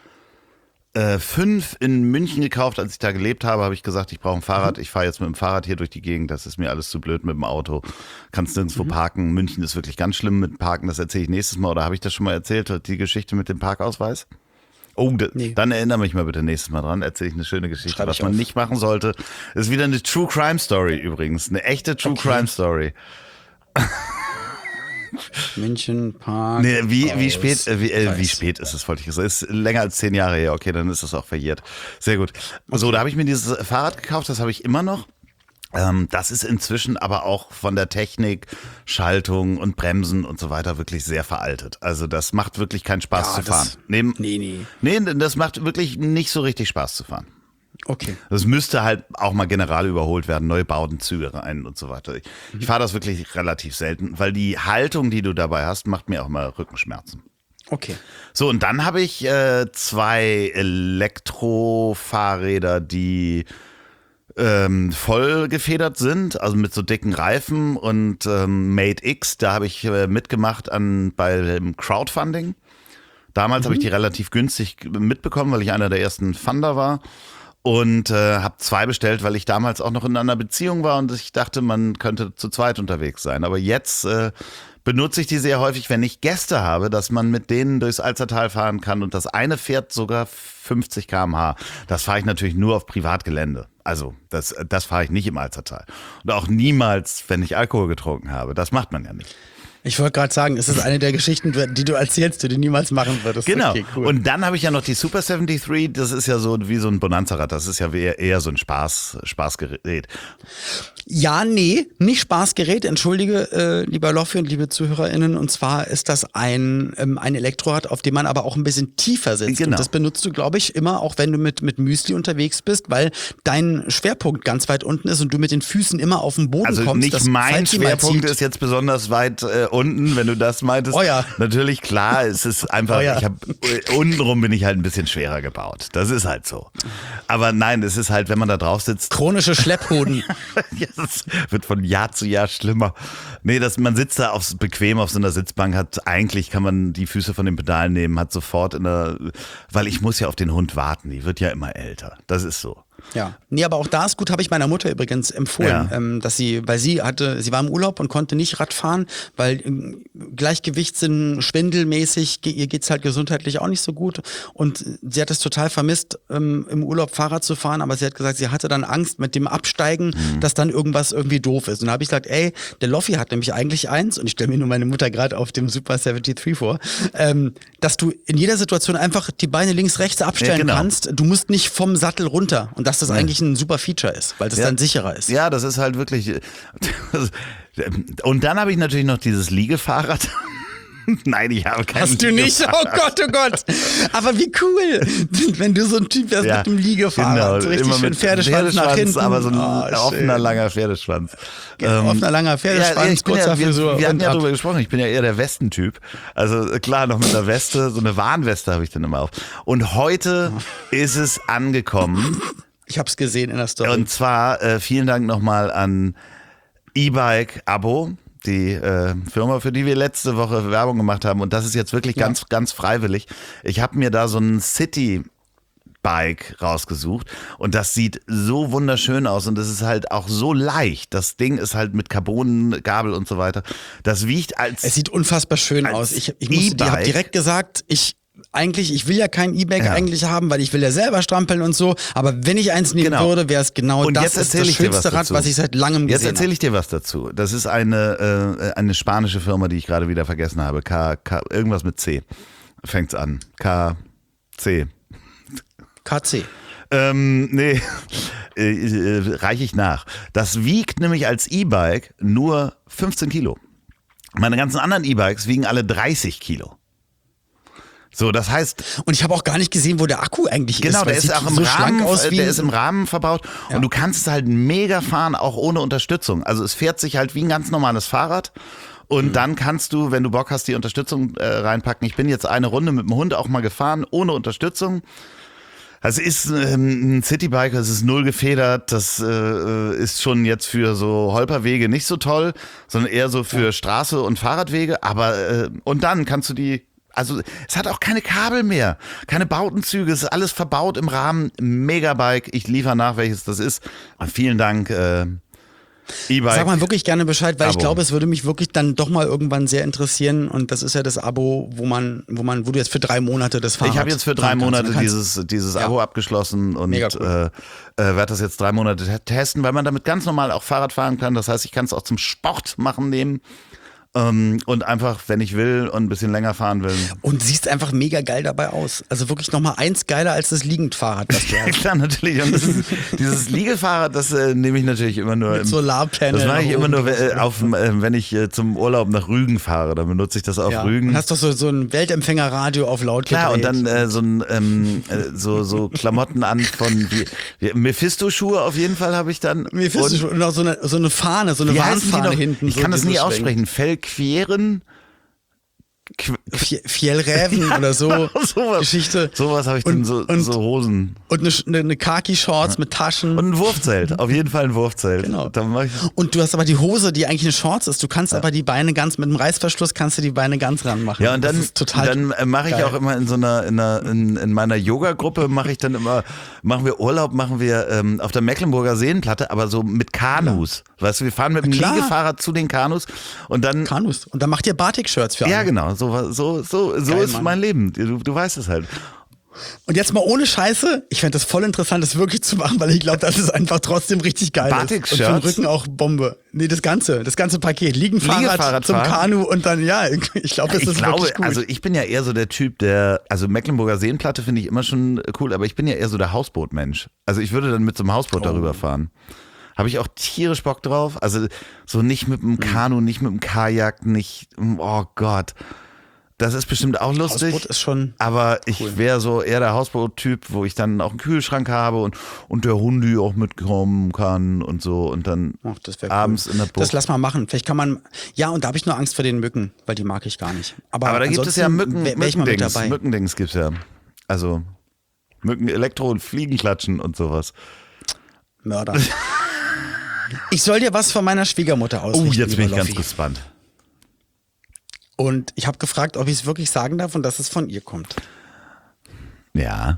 in München gekauft. Als ich da gelebt habe, habe ich gesagt, ich brauche ein Fahrrad. Ich fahre jetzt mit dem Fahrrad hier durch die Gegend. Das ist mir alles zu blöd mit dem Auto. Kannst nirgendwo parken. München ist wirklich ganz schlimm mit Parken. Das erzähle ich nächstes Mal. Oder habe ich das schon mal erzählt, die Geschichte mit dem Parkausweis? Oh, Nee. Dann erinnere mich mal bitte nächstes Mal dran. Erzähle ich eine schöne Geschichte. Schreib Was ich man auf. nicht machen sollte, ist wieder eine True Crime Story übrigens. Eine echte True Crime Story. München, Park. Nee, wie spät ist es, wollte ich sagen. Ist länger als 10 Jahre her. Okay, dann ist das auch verjährt. Sehr gut. So, da habe ich mir dieses Fahrrad gekauft, das habe ich immer noch. Das ist inzwischen aber auch von der Technik, Schaltung und Bremsen und so weiter wirklich sehr veraltet. Also das macht wirklich keinen Spaß zu fahren. Nee, das macht wirklich nicht so richtig Spaß zu fahren. Okay. Das müsste halt auch mal general überholt werden, neue Bauten, Züge rein und so weiter. Ich fahre das wirklich relativ selten, weil die Haltung, die du dabei hast, macht mir auch mal Rückenschmerzen. Okay. So, und dann habe ich 2 Elektrofahrräder, die voll gefedert sind, also mit so dicken Reifen und Made X, da habe ich mitgemacht beim Crowdfunding. Damals habe ich die relativ günstig mitbekommen, weil ich einer der ersten Funder war. Und habe 2 bestellt, weil ich damals auch noch in einer Beziehung war und ich dachte, man könnte zu zweit unterwegs sein. Aber jetzt benutze ich die sehr häufig, wenn ich Gäste habe, dass man mit denen durchs Alzertal fahren kann. Und das eine fährt sogar 50 km/h. Das fahre ich natürlich nur auf Privatgelände. Also das fahre ich nicht im Alzertal. Und auch niemals, wenn ich Alkohol getrunken habe. Das macht man ja nicht. Ich wollte gerade sagen, es ist eine der Geschichten, die du erzählst, die du niemals machen würdest. Genau. Okay, cool. Und dann habe ich ja noch die Super 73. Das ist ja so wie so ein Bonanza-Rad. Das ist ja eher so ein Spaßgerät. Ja, nee, nicht Spaßgerät, entschuldige, lieber Loffi und liebe ZuhörerInnen. Und zwar ist das ein Elektrorad, auf dem man aber auch ein bisschen tiefer sitzt. Genau. Und das benutzt du, glaube ich, immer, auch wenn du mit Müsli unterwegs bist, weil dein Schwerpunkt ganz weit unten ist und du mit den Füßen immer auf den Boden Also kommst. nicht mein Schwerpunkt ist jetzt besonders weit unten, wenn du das meintest. Oh ja. Natürlich, klar, es ist einfach, Oh ja. untenrum bin ich halt ein bisschen schwerer gebaut. Das ist halt so. Aber nein, es ist halt, wenn man da drauf sitzt. Chronische Schlepphoden. Das wird von Jahr zu Jahr schlimmer. Nee, man sitzt da bequem auf so einer Sitzbank, eigentlich kann man die Füße von den Pedalen nehmen, hat sofort weil ich muss ja auf den Hund warten, die wird ja immer älter. Das ist so. Ja, nee, aber auch da ist gut, habe ich meiner Mutter übrigens empfohlen, dass sie war im Urlaub und konnte nicht Rad fahren, weil Gleichgewichtssinn, schwindelmäßig, ihr geht's halt gesundheitlich auch nicht so gut und sie hat es total vermisst, im Urlaub Fahrrad zu fahren, aber sie hat gesagt, sie hatte dann Angst mit dem Absteigen, dass dann irgendwas irgendwie doof ist. Und da habe ich gesagt, ey, der Loffi hat nämlich eigentlich eins, und ich stelle mir nur meine Mutter gerade auf dem Super 73 vor, dass du in jeder Situation einfach die Beine links, rechts abstellen kannst. Du musst nicht vom Sattel runter. Und dass das eigentlich ein super Feature ist, weil das dann sicherer ist. Ja, das ist halt wirklich. Und dann habe ich natürlich noch dieses Liegefahrrad. Nein, ich habe kein Hast du nicht? Oh Gott, oh Gott. Aber wie cool, wenn du so ein Typ wärst mit dem Liegefahrrad. So richtig immer schön mit Pferdeschwanz nach hinten. Aber so ein offener, langer Pferdeschwanz. Offener, langer Pferdeschwanz, kurzer Frisur. Wir hatten ja darüber gesprochen, ich bin ja eher der Westentyp. Also klar, noch mit einer Weste, so eine Warnweste habe ich dann immer auf. Und heute ist es angekommen. Ich habe es gesehen in der Story. Und zwar vielen Dank nochmal an E-Bike-Abo, die Firma, für die wir letzte Woche Werbung gemacht haben. Und das ist jetzt wirklich ganz, ganz freiwillig. Ich habe mir da so ein City-Bike rausgesucht und das sieht so wunderschön aus und es ist halt auch so leicht. Das Ding ist halt mit Carbon-Gabel und so weiter. Das wiegt als Es sieht unfassbar schön aus. Ich habe direkt gesagt, ich will ja kein E-Bike eigentlich haben, weil ich will ja selber strampeln und so. Aber wenn ich eins nehmen würde, wäre es genau und das. Ist das schönste Rad, was ich seit langem gesehen habe. Jetzt erzähle ich dir was dazu. Das ist eine spanische Firma, die ich gerade wieder vergessen habe. Irgendwas mit C. Fängt's an. KC. Nee, reiche ich nach. Das wiegt nämlich als E-Bike nur 15 Kilo. Meine ganzen anderen E-Bikes wiegen alle 30 Kilo. So, das heißt. Und ich habe auch gar nicht gesehen, wo der Akku eigentlich ist. Genau, der ist auch im Rahmen, der ist im Rahmen verbaut. Ja. Und du kannst es halt mega fahren, auch ohne Unterstützung. Also es fährt sich halt wie ein ganz normales Fahrrad. Und dann kannst du, wenn du Bock hast, die Unterstützung reinpacken. Ich bin jetzt eine Runde mit dem Hund auch mal gefahren, ohne Unterstützung. Also es ist ein Citybike, es ist null gefedert, das ist schon jetzt für so Holperwege nicht so toll, sondern eher so für Straße und Fahrradwege. Aber und dann kannst du also es hat auch keine Kabel mehr, keine Bautenzüge, es ist alles verbaut im Rahmen. Megabike, ich liefere nach, welches das ist. Vielen Dank. E-Bike. Sag mal wirklich gerne Bescheid, weil ich glaube, es würde mich wirklich dann doch mal irgendwann sehr interessieren und das ist ja das Abo, wo du jetzt für 3 Monate das Fahrrad. Ich habe jetzt für 3 Monate dieses Abo abgeschlossen und werde das jetzt 3 Monate testen, weil man damit ganz normal auch Fahrrad fahren kann. Das heißt, ich kann es auch zum Sport machen nehmen. Und einfach, wenn ich will und ein bisschen länger fahren will. Und siehst einfach mega geil dabei aus. Also wirklich nochmal eins geiler als das Liegendfahrrad. Das ja, klar, natürlich. Und dieses Liegefahrrad, das nehme ich natürlich immer nur. Mit Solarpanel. Das mache ich immer nur, wenn ich zum Urlaub nach Rügen fahre. Dann benutze ich das auf Rügen. Du hast doch so ein Weltempfängerradio auf laut gedreht. Klar, und dann so Klamotten an von Mephisto-Schuhe auf jeden Fall habe ich dann. Mephisto-Schuhe und auch so eine Fahne, so eine Warnfahne hinten. Ich kann das nie aussprechen. Fellqueren. Fjellräven oder so. Sowas. Geschichte. Sowas habe ich dann so Hosen. Und eine Khaki-Shorts mit Taschen. Und ein Wurfzelt. Auf jeden Fall ein Wurfzelt. Genau. Und du hast aber die Hose, die eigentlich eine Shorts ist. Du kannst aber die Beine ganz, mit dem Reißverschluss kannst du die Beine ganz ranmachen. Ja, und dann mache ich auch immer in meiner Yoga-Gruppe machen wir Urlaub, auf der Mecklenburger Seenplatte, aber so mit Kanus. Weißt du, wir fahren mit dem Liegefahrrad zu den Kanus und dann. Kanus. Und dann macht ihr Batik-Shirts für alle. Ja, genau. So geil, ist mein Leben. Du weißt es halt. Und jetzt mal ohne Scheiße, ich fände das voll interessant, das wirklich zu machen, weil ich glaube, das ist einfach trotzdem richtig geil. Batik-Shirts? Und für den Rücken auch Bombe. Nee, das ganze Paket. Liegenfahrrad zum Kanu und dann, ich glaube, das ist wirklich gut. Also ich bin ja eher so der Typ, also Mecklenburger Seenplatte finde ich immer schon cool, aber ich bin ja eher so der Hausbootmensch. Also ich würde dann mit so einem Hausboot darüber fahren. Habe ich auch tierisch Bock drauf. Also so nicht mit dem Kanu, nicht mit dem Kajak, nicht, oh Gott. Das ist bestimmt auch lustig. Hausboot ist schon aber cool. Ich wäre so eher der Hausboot-Typ, wo ich dann auch einen Kühlschrank habe und der Hundi auch mitkommen kann und so und dann abends cool. in der Bucht. Das lass mal machen. Vielleicht kann man, und da habe ich nur Angst vor den Mücken, weil die mag ich gar nicht. Aber da gibt es ja Mückendings. Mückendings gibt es ja. Also Mücken, Elektro- und Fliegenklatschen und sowas. Mörder. Ich soll dir was von meiner Schwiegermutter ausrichten. Oh, jetzt bin ich ganz gespannt. Und ich habe gefragt, ob ich es wirklich sagen darf und dass es von ihr kommt. Ja.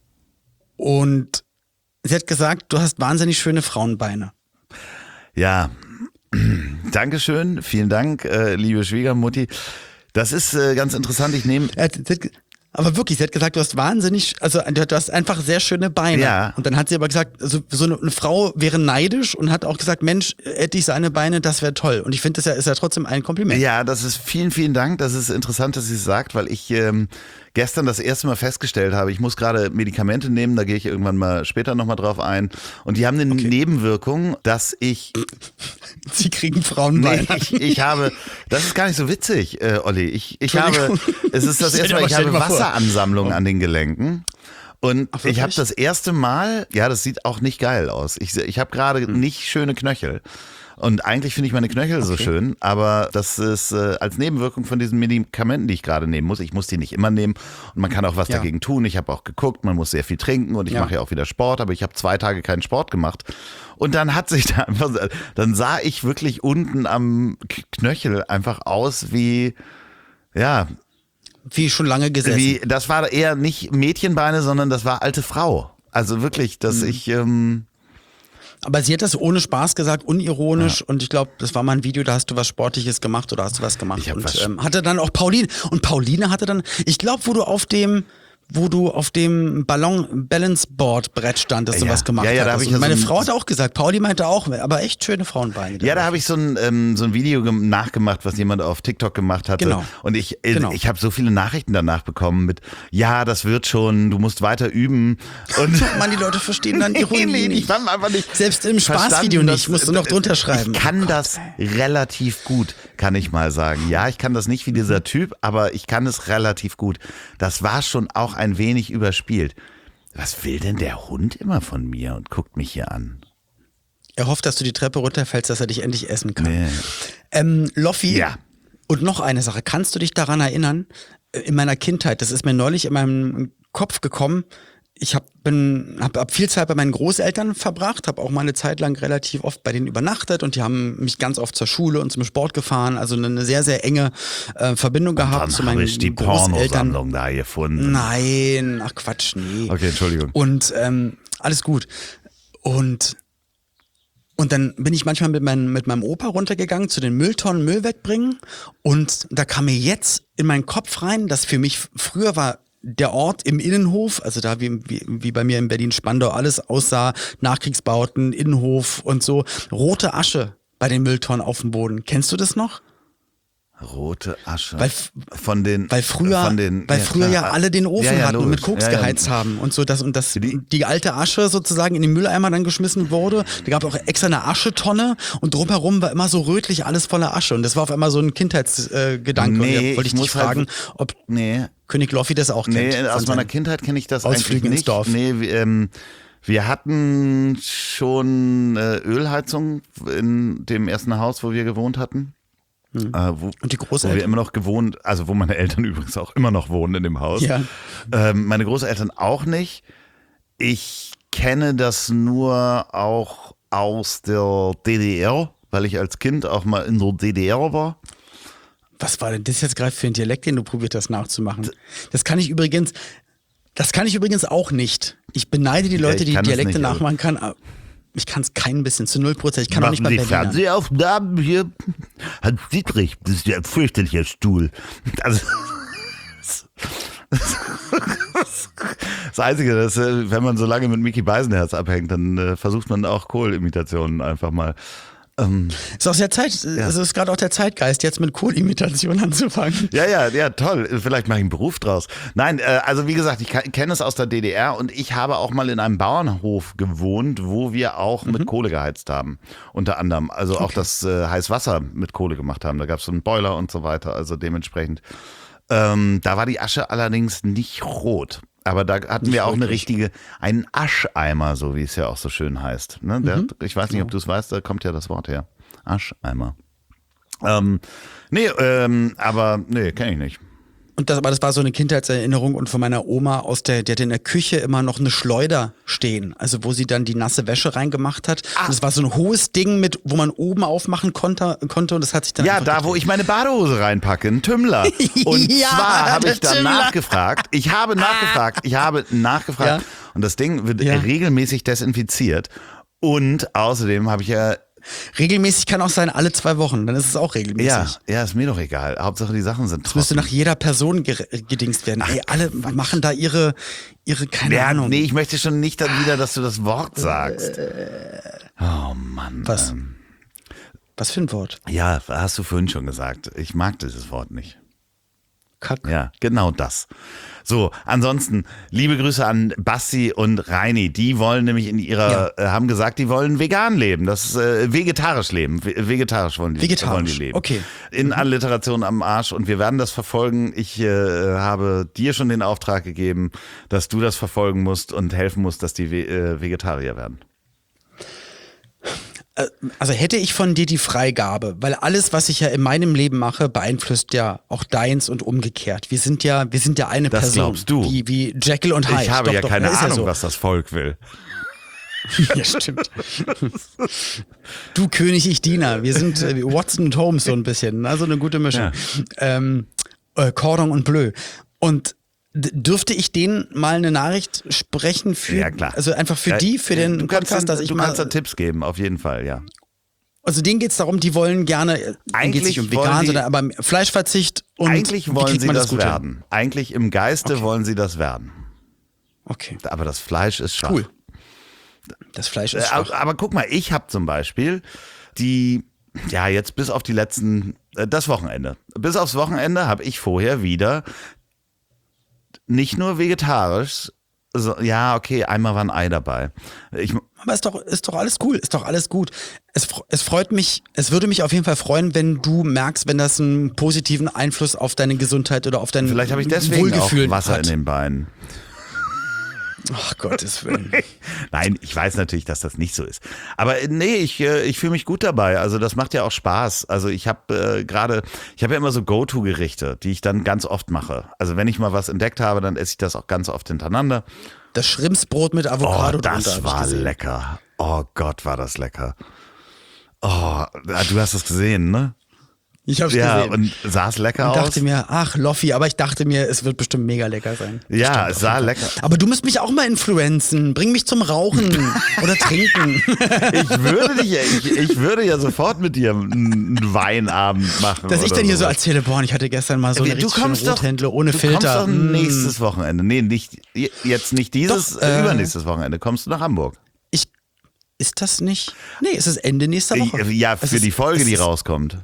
Und sie hat gesagt, du hast wahnsinnig schöne Frauenbeine. Ja. Dankeschön. Vielen Dank, liebe Schwiegermutti. Das ist ganz interessant. Aber wirklich, sie hat gesagt, du hast du hast einfach sehr schöne Beine. Ja. Und dann hat sie aber gesagt, also so eine Frau wäre neidisch und hat auch gesagt, Mensch, hätte ich seine Beine, das wäre toll. Und ich finde, das ist ja trotzdem ein Kompliment. Ja, das ist vielen, vielen Dank. Das ist interessant, dass sie es sagt, weil ich gestern das erste Mal festgestellt habe, ich muss gerade Medikamente nehmen, da gehe ich irgendwann mal später nochmal drauf ein. Und die haben eine Nebenwirkung, dass ich... Sie kriegen Frauenbeine. Nee, ich habe, das ist gar nicht so witzig, Olli. Es ist das erste Mal, ich habe Wasseransammlung an den Gelenken. Und ich habe das erste Mal, das sieht auch nicht geil aus. Ich habe gerade nicht schöne Knöchel. Und eigentlich finde ich meine Knöchel so schön, aber das ist als Nebenwirkung von diesen Medikamenten, die ich gerade nehmen muss. Ich muss die nicht immer nehmen und man kann auch was dagegen tun. Ich habe auch geguckt, man muss sehr viel trinken und ich mache ja auch wieder Sport, aber ich habe 2 Tage keinen Sport gemacht. Und dann hat sich da einfach, dann sah ich wirklich unten am Knöchel einfach aus wie, ja. Wie schon lange gesessen. Das war eher nicht Mädchenbeine, sondern das war alte Frau. Also wirklich, dass ich... Aber sie hat das ohne Spaß gesagt, unironisch und ich glaube, das war mal ein Video, da hast du was Sportliches gemacht oder hast du was gemacht. Und hatte dann auch Pauline. Und Pauline hatte dann, ich glaube, wo du auf dem Balance-Board-Brett standest und was gemacht hast. Und meine Frau hat auch gesagt, Pauli meinte auch, aber echt schöne Frauenbeine. Ja, da habe ich so ein Video nachgemacht, was jemand auf TikTok gemacht hatte. Genau. Und ich habe so viele Nachrichten danach bekommen mit, ja, das wird schon, du musst weiter üben. Und Mann, die Leute verstehen dann Ironie nicht. Ich habe einfach nicht. Selbst im Spaßvideo nicht, musst du noch drunter schreiben. Ich kann das relativ gut, kann ich mal sagen. Ja, ich kann das nicht wie dieser Typ, aber ich kann es relativ gut. Das war schon auch ein wenig überspielt. Was will denn der Hund immer von mir und guckt mich hier an? Er hofft, dass du die Treppe runterfällst, dass er dich endlich essen kann. Nee. Loffi, und noch eine Sache. Kannst du dich daran erinnern, in meiner Kindheit, das ist mir neulich in meinem Kopf gekommen, ich hab viel Zeit bei meinen Großeltern verbracht, habe auch mal eine Zeit lang relativ oft bei denen übernachtet und die haben mich ganz oft zur Schule und zum Sport gefahren, also eine sehr, sehr enge Verbindung gehabt zu meinen Großeltern. Die Pornosammlung da gefunden. Nein, ach Quatsch, nee. Okay, Entschuldigung. Und alles gut. Und dann bin ich manchmal mit meinem Opa runtergegangen zu den Mülltonnen Müll wegbringen und da kam mir jetzt in meinen Kopf rein, dass für mich früher war der Ort im Innenhof, also da wie bei mir in Berlin-Spandau alles aussah, Nachkriegsbauten, Innenhof und so, rote Asche bei den Mülltonnen auf dem Boden. Kennst du das noch? Rote Asche. Weil früher alle den Ofen hatten und mit Koks geheizt haben und so, dass die alte Asche sozusagen in den Mülleimer dann geschmissen wurde. Da gab es auch extra eine Aschetonne und drumherum war immer so rötlich alles voller Asche und das war auf einmal so ein Kindheitsgedanke. Nee, und wollte ich dich fragen, ob König Loffi das auch kennt. Nee, aus meiner Kindheit kenne ich das eigentlich nicht. Ins Dorf. Nee, wir hatten schon Ölheizung in dem ersten Haus, wo wir gewohnt hatten. Und die Großeltern? Wo wir immer noch gewohnt, also wo meine Eltern übrigens auch immer noch wohnen in dem Haus. Ja. Meine Großeltern auch nicht. Ich kenne das nur auch aus der DDR, weil ich als Kind auch mal in der DDR war. Was war denn das jetzt gerade für ein Dialekt, den du probiert hast nachzumachen? Das kann ich übrigens auch nicht. Ich beneide die Leute, die Dialekte nachmachen kann. Aber ich kann es kein bisschen, zu 0%. Ich kann auch nicht mal Berliner. Fernsehaufnahmen hier. Hans Dietrich, das ist ja ein fürchterlicher Stuhl. Also, das Einzige, dass, wenn man so lange mit Mickey Beisenherz abhängt, dann versucht man auch Kohl-Imitationen einfach mal. Ist aus der Zeit, es ist gerade auch der Zeitgeist, jetzt mit Kohl-Imitation anzufangen. Ja, toll. Vielleicht mache ich einen Beruf draus. Nein, also wie gesagt, ich kenne es aus der DDR und ich habe auch mal in einem Bauernhof gewohnt, wo wir auch mit Kohle geheizt haben. Unter anderem. Also auch das Heißwasser mit Kohle gemacht haben. Da gab es so einen Boiler und so weiter. Also dementsprechend. Da war die Asche allerdings nicht rot. Aber da hatten wir auch einen Ascheimer, so wie es ja auch so schön heißt. Ne? Ich weiß nicht, ob du es weißt, da kommt ja das Wort her. Ascheimer. Aber kenne ich nicht. Aber das war so eine Kindheitserinnerung und von meiner Oma die hatte in der Küche immer noch eine Schleuder stehen, also wo sie dann die nasse Wäsche reingemacht hat. Und das war so ein hohes Ding wo man oben aufmachen konnte und das hat sich dann wo ich meine Badehose reinpacke, ein Tümmler. Und zwar habe ich dann nachgefragt. Ich habe nachgefragt und das Ding wird regelmäßig desinfiziert und außerdem habe ich regelmäßig kann auch sein, alle 2 Wochen, dann ist es auch regelmäßig. Ja, ist mir doch egal. Hauptsache die Sachen sind trocken. Das müsste nach jeder Person gedingst werden. Alle machen da ihre keine Ahnung. Nee, ich möchte schon nicht dann wieder, dass du das Wort sagst. Oh Mann. Was? Was für ein Wort? Ja, hast du vorhin schon gesagt. Ich mag dieses Wort nicht. Kack. Ja, genau das. So, ansonsten, liebe Grüße an Basti und Reini. Die wollen nämlich haben gesagt, die wollen vegan leben. Das ist vegetarisch leben. Vegetarisch wollen die leben. Okay. In Alliteration am Arsch und wir werden das verfolgen. Ich habe dir schon den Auftrag gegeben, dass du das verfolgen musst und helfen musst, dass die Vegetarier werden. Also hätte ich von dir die Freigabe, weil alles, was ich ja in meinem Leben mache, beeinflusst ja auch deins und umgekehrt. Wir sind ja eine Das Person. glaubst du. Wie Jekyll und Hyde. Ich habe ja keine ist Ahnung, so. was das Volk will. Ja, stimmt. Du König, ich Diener. Wir sind Watson und Holmes so ein bisschen. Also eine gute Mischung. Ja. Cordon und Bleu. Und dürfte ich denen mal eine Nachricht sprechen für, Ja, klar. also einfach für die, für den du kannst, Podcast, dass ich du mal, kannst da Tipps geben, auf jeden Fall, ja. also denen geht's darum, die wollen gerne, denen Eigentlich geht's nicht um wollen vegan, die- sondern aber Fleischverzicht und Eigentlich wie wollen kriegt sie man das Gute hin? werden. Eigentlich im Geiste wollen sie das werden. Okay, Aber das Fleisch ist schwach. cool. Das Fleisch ist schwach. Aber guck mal, ich habe zum Beispiel jetzt bis auf die das Wochenende. Bis aufs Wochenende habe ich vorher wieder nicht nur vegetarisch, einmal war ein Ei dabei. Aber ist doch alles cool, ist doch alles gut. Es freut mich, es würde mich auf jeden Fall freuen, wenn du merkst, wenn das einen positiven Einfluss auf deine Gesundheit oder auf dein Vielleicht habe ich deswegen Wohlgefühl auch Wasser hat. in den Beinen. Ach Gottes Willen. Nein, ich weiß natürlich, dass das nicht so ist. Aber nee, ich fühle mich gut dabei. Also das macht ja auch Spaß. Also ich habe ja immer so Go-To-Gerichte, die ich dann ganz oft mache. Also wenn ich mal was entdeckt habe, dann esse ich das auch ganz oft hintereinander. Das Schrimpsbrot mit Avocado drunter, Das hab ich war gesehen. lecker. Oh Gott, war das lecker. Oh, du hast es gesehen, ne? Ich hab's Ja, gesehen. und sah es lecker Und aus? dachte mir, ach Loffi, aber ich dachte mir, es wird bestimmt mega lecker sein. Ja, Bestimmt es auf sah jeden Fall. lecker. Aber du musst mich auch mal influenzen. Bring mich zum Rauchen oder Trinken. Ich würde ja sofort mit dir einen Weinabend machen. Dass ich oder dann hier so sowas. erzähle, boah, ich hatte gestern mal so eine richtig schöne Rothändle ohne Filter. Du kommst doch nächstes Wochenende. Nee, jetzt nicht dieses, übernächstes Wochenende. Kommst du nach Hamburg? Ist das nicht? Nee, es ist Ende nächster Woche. Ja, für die Folge, die ist- rauskommt.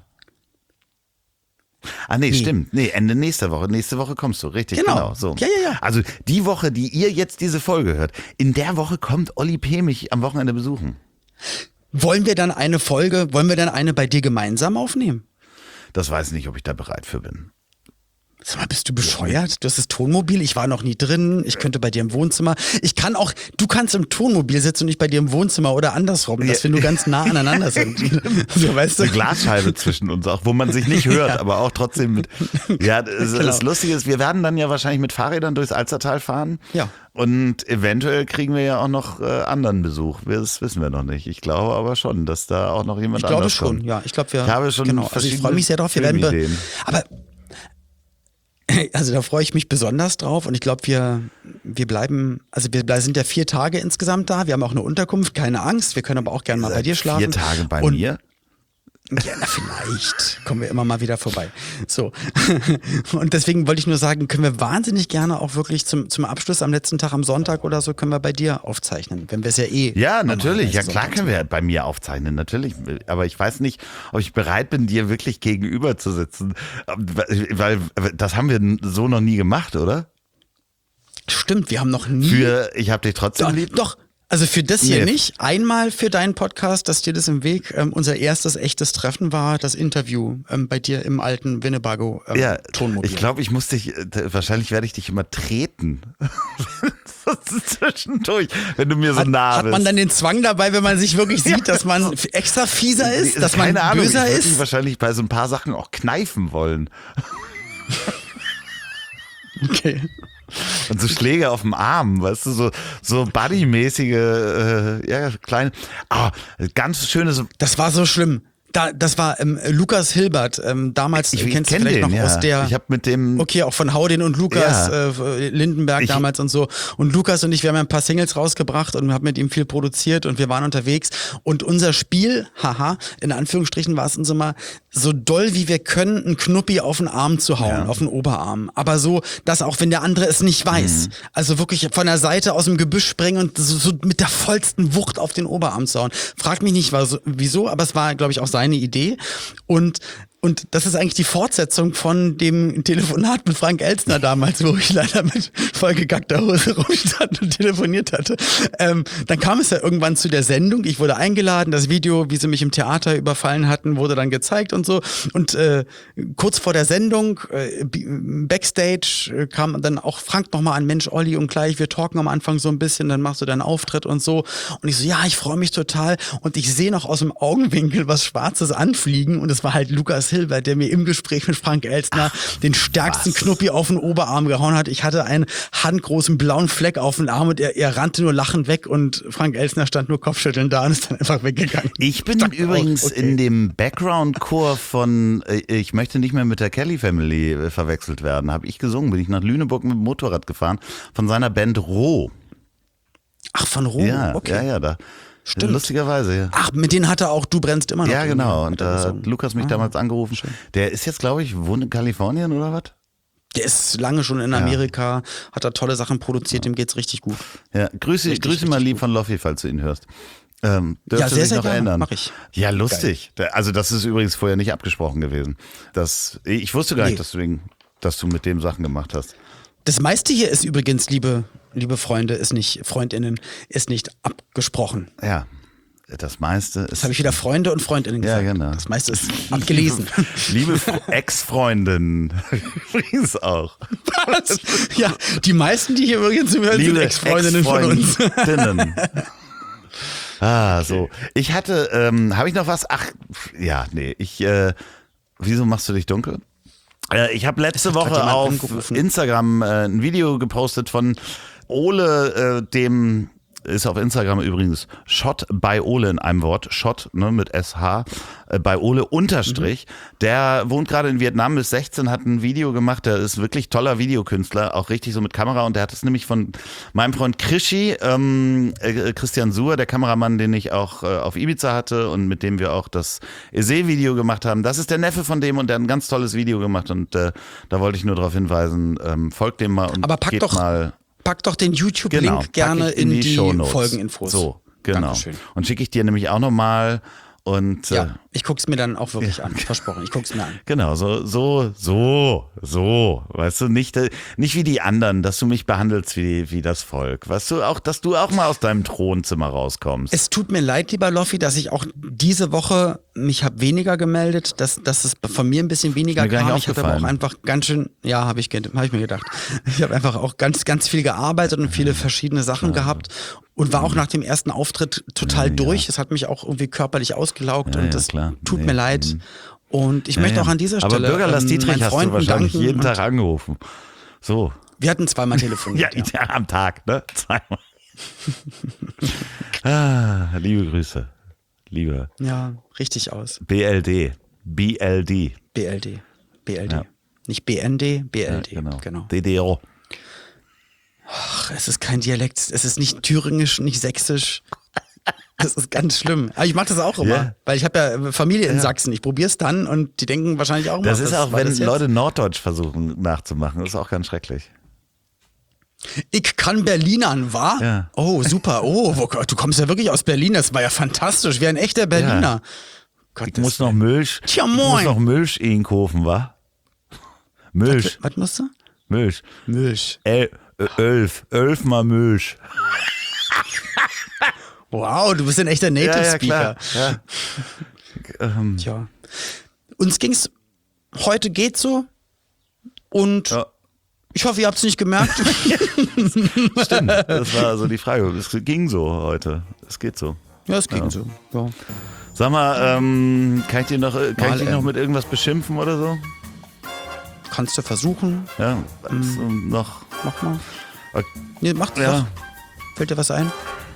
Ah, nee, stimmt. Nee, Ende nächster Woche. Nächste Woche kommst du, richtig, Genau. so. Ja. Also die Woche, die ihr jetzt diese Folge hört, in der Woche kommt Olli P. mich am Wochenende besuchen. Wollen wir dann eine bei dir gemeinsam aufnehmen? Das weiß ich nicht, ob ich da bereit für bin. Sag mal, bist du bescheuert? Du hast das Tonmobil, ich war noch nie drin, ich könnte bei dir im Wohnzimmer. Du kannst im Tonmobil sitzen und ich bei dir im Wohnzimmer oder andersrum, dass wir nur ganz nah aneinander sind. So, weißt du? Eine Glasscheibe zwischen uns auch, wo man sich nicht hört, aber auch trotzdem mit. Ja, das Lustige ist, wir werden dann ja wahrscheinlich mit Fahrrädern durchs Alstertal fahren. Ja. Und eventuell kriegen wir ja auch noch anderen Besuch. Das wissen wir noch nicht. Ich glaube aber schon, dass da auch noch jemand Ich glaube anders schon, kommt. ja. Ich habe schon genau. Also ich freue mich sehr drauf. Wir werden Filmideen. aber also da freue ich mich besonders drauf und ich glaube, wir bleiben, also wir sind ja 4 Tage insgesamt da. Wir haben auch eine Unterkunft, keine Angst. Wir können aber auch gerne mal bei dir schlafen. 4 Tage bei Und- mir? Ja, na, vielleicht kommen wir immer mal wieder vorbei. So. Und deswegen wollte ich nur sagen, können wir wahnsinnig gerne auch wirklich zum Abschluss am letzten Tag am Sonntag oder so können wir bei dir aufzeichnen, wenn wir es ja Ja, natürlich. Ja, normalerweise klar sonntags können wir bei mir aufzeichnen, natürlich. Aber ich weiß nicht, ob ich bereit bin, dir wirklich gegenüber zu sitzen. Weil das haben wir so noch nie gemacht, oder? Stimmt, wir haben noch nie. Ich hab dich trotzdem lieb. Doch, also für das hier Nee. nicht. Einmal für deinen Podcast, dass dir das im Weg unser erstes echtes Treffen war, das Interview bei dir im alten Winnebago Ja, Tonmobil. ich glaube, ich muss dich, wahrscheinlich werde ich dich immer treten. Zwischendurch, wenn du mir so nah bist. Hat man dann den Zwang dabei, wenn man sich wirklich sieht, dass man extra fieser ist, dass man Keine Ahnung, böser ich würde dich ist? wahrscheinlich bei so ein paar Sachen auch kneifen wollen. Okay. Und so Schläge auf dem Arm, weißt du, so Buddy-mäßige, kleine, ganz schönes. Das war so schlimm. Das war Lukas Hilbert, damals, Ich kennst du kenn vielleicht den, noch ja. aus der... Ich habe mit dem. Okay, auch von Haudin und Lukas, Ja. Lindenberg damals und so. Und Lukas und ich, wir haben ja ein paar Singles rausgebracht und haben mit ihm viel produziert und wir waren unterwegs. Und unser Spiel, haha, in Anführungsstrichen war es uns immer so doll wie wir können, einen Knuppi auf den Arm zu hauen, auf den Oberarm. Aber so, dass auch wenn der andere es nicht weiß. Also wirklich von der Seite aus dem Gebüsch springen und so mit der vollsten Wucht auf den Oberarm zu hauen. Frag mich nicht wieso, aber es war, glaube ich, auch seine Idee. Und Und das ist eigentlich die Fortsetzung von dem Telefonat mit Frank Elstner damals, wo ich leider mit vollgegackter Hose rumstand und telefoniert hatte. Dann kam es ja irgendwann zu der Sendung. Ich wurde eingeladen. Das Video, wie sie mich im Theater überfallen hatten, wurde dann gezeigt und so. Und kurz vor der Sendung, Backstage, kam dann auch Frank nochmal an, Mensch, Olli, und gleich, wir talken am Anfang so ein bisschen, dann machst du deinen Auftritt und so. Und ich so, ja, ich freue mich total. Und ich sehe noch aus dem Augenwinkel was Schwarzes anfliegen. Und es war halt Lukas Hilbert, der mir im Gespräch mit Frank Elstner den stärksten Knuppi auf den Oberarm gehauen hat. Ich hatte einen handgroßen blauen Fleck auf dem Arm und er rannte nur lachend weg und Frank Elstner stand nur kopfschüttelnd da und ist dann einfach weggegangen. Ich bin übrigens in dem Background-Chor von Ich möchte nicht mehr mit der Kelly Family verwechselt werden. Habe ich gesungen, bin ich nach Lüneburg mit dem Motorrad gefahren von seiner Band Roh. Ach, von Roh, ja, okay. Ja, da. Stimmt. Lustigerweise, ja. Ach, mit denen hat er auch Du brennst immer noch. Ja, genau. Und da hat Lukas mich damals angerufen. Schön. Der ist jetzt, glaube ich, wohnt in Kalifornien oder was? Der ist lange schon in Amerika, hat da tolle Sachen produziert, dem geht's richtig gut. Ja, grüße mal lieb von Loffi, falls du ihn hörst. Ja, sehr, sich sehr noch gerne, ändern. mach ich. Ja, lustig. Also das ist übrigens vorher nicht abgesprochen gewesen. Ich wusste gar nicht, dass du mit dem Sachen gemacht hast. Das meiste hier ist übrigens, liebe Freunde, Freundinnen, ist nicht abgesprochen. Ja, das meiste ist... Das habe ich wieder Freunde und Freundinnen gesagt. Ja, genau. Das meiste ist abgelesen. Liebe Ex-Freundin. Übrigens auch. Was? Ja, die meisten, die hier übrigens hören, sind Ex-Freundinnen von uns. So. Ich hatte, habe ich noch was? Ach, ja, nee. Wieso machst du dich dunkel? Ich habe letzte Woche auf Instagram ein Video gepostet von Ole, dem ist auf Instagram übrigens Shot by Ole in einem Wort, Shot, ne, mit SH, bei Ole unterstrich. Der wohnt gerade in Vietnam, ist 16, hat ein Video gemacht, der ist wirklich toller Videokünstler, auch richtig so mit Kamera, und der hat es nämlich von meinem Freund Krischi, Christian Suhr, der Kameramann, den ich auch auf Ibiza hatte und mit dem wir auch das Eze-Video gemacht haben. Das ist der Neffe von dem und der hat ein ganz tolles Video gemacht und da wollte ich nur darauf hinweisen, folgt dem mal und geht mal... Pack doch den YouTube-Link gerne in die Folgeninfos. So, genau. Dankeschön. Und schicke ich dir nämlich auch nochmal. Und, ja, ich guck's mir dann auch wirklich an. Versprochen, ich guck's mir an. Genau, so. Weißt du, nicht wie die anderen, dass du mich behandelst wie das Volk. Weißt du, auch, dass du auch mal aus deinem Thronzimmer rauskommst. Es tut mir leid, lieber Loffi, dass ich auch diese Woche mich habe weniger gemeldet, dass es von mir ein bisschen weniger kam. Ich habe aber auch einfach ganz schön, ja, habe ich mir gedacht. Ich habe einfach auch ganz, ganz viel gearbeitet und viele verschiedene Sachen gehabt. Und war auch nach dem ersten Auftritt total durch. Es hat mich auch irgendwie körperlich ausgelaugt und das tut mir leid. Und ich möchte auch an dieser Stelle aber Bürgerlass Dietrich hast du wahrscheinlich jeden Tag angerufen. So. Wir hatten zweimal telefoniert. ja, am Tag, ne? Zweimal. Liebe Grüße. Liebe. Ja, richtig aus. BLD. Ja. Nicht BND, BLD. Ja, genau. DDO. Ach, es ist kein Dialekt, es ist nicht thüringisch, nicht sächsisch. Das ist ganz schlimm. Aber ich mache das auch immer, weil ich habe ja Familie in Sachsen. Ich probiere es dann und die denken wahrscheinlich auch mal. Das ist auch, wenn Leute Norddeutsch versuchen nachzumachen, das ist auch ganz schrecklich. Ich kann Berlinern, wa? Ja. Oh, super. Oh, du kommst ja wirklich aus Berlin, das war ja fantastisch. Wie ein echter Berliner. Ja. Ich muss noch Milch. Tja, moin. Ich muss noch Milch einkaufen, wa? Milch. Was musst du? Milch. 11 mal Milch. Wow, du bist ein echter Native Speaker. Ja. Tja. Uns ging's heute geht so und ich hoffe, ihr habt's nicht gemerkt. Stimmt, das war so die Frage. Es ging so heute. Es geht so. Ja, es ging so. Ja. Sag mal, kann ich dich noch mit irgendwas beschimpfen oder so? Kannst du versuchen. Ja, noch. Mach mal. Okay. Nee, mach doch. Fällt dir was ein?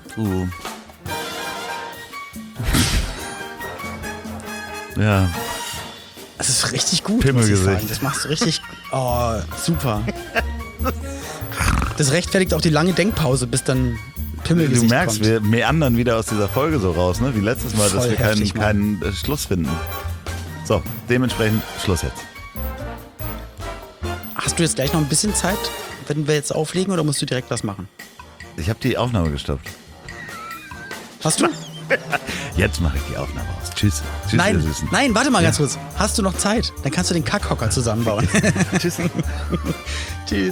Ja. Das ist richtig gut. Pimmelgesicht. Das machst du richtig. Oh, super. Das rechtfertigt auch die lange Denkpause, bis dann Pimmelgesicht kommt. Du merkst, wir meandern wieder aus dieser Folge so raus, ne? Wie letztes Mal, dass wir keinen Schluss finden. So, dementsprechend Schluss jetzt. Hast du jetzt gleich noch ein bisschen Zeit, wenn wir jetzt auflegen, oder musst du direkt was machen? Ich habe die Aufnahme gestoppt. Hast du? Jetzt mache ich die Aufnahme aus. Tschüss. Tschüss, ihr Nein, Süßen. nein, warte mal ganz kurz. Hast du noch Zeit? Dann kannst du den Kackhocker zusammenbauen. Tschüss. Tschüss.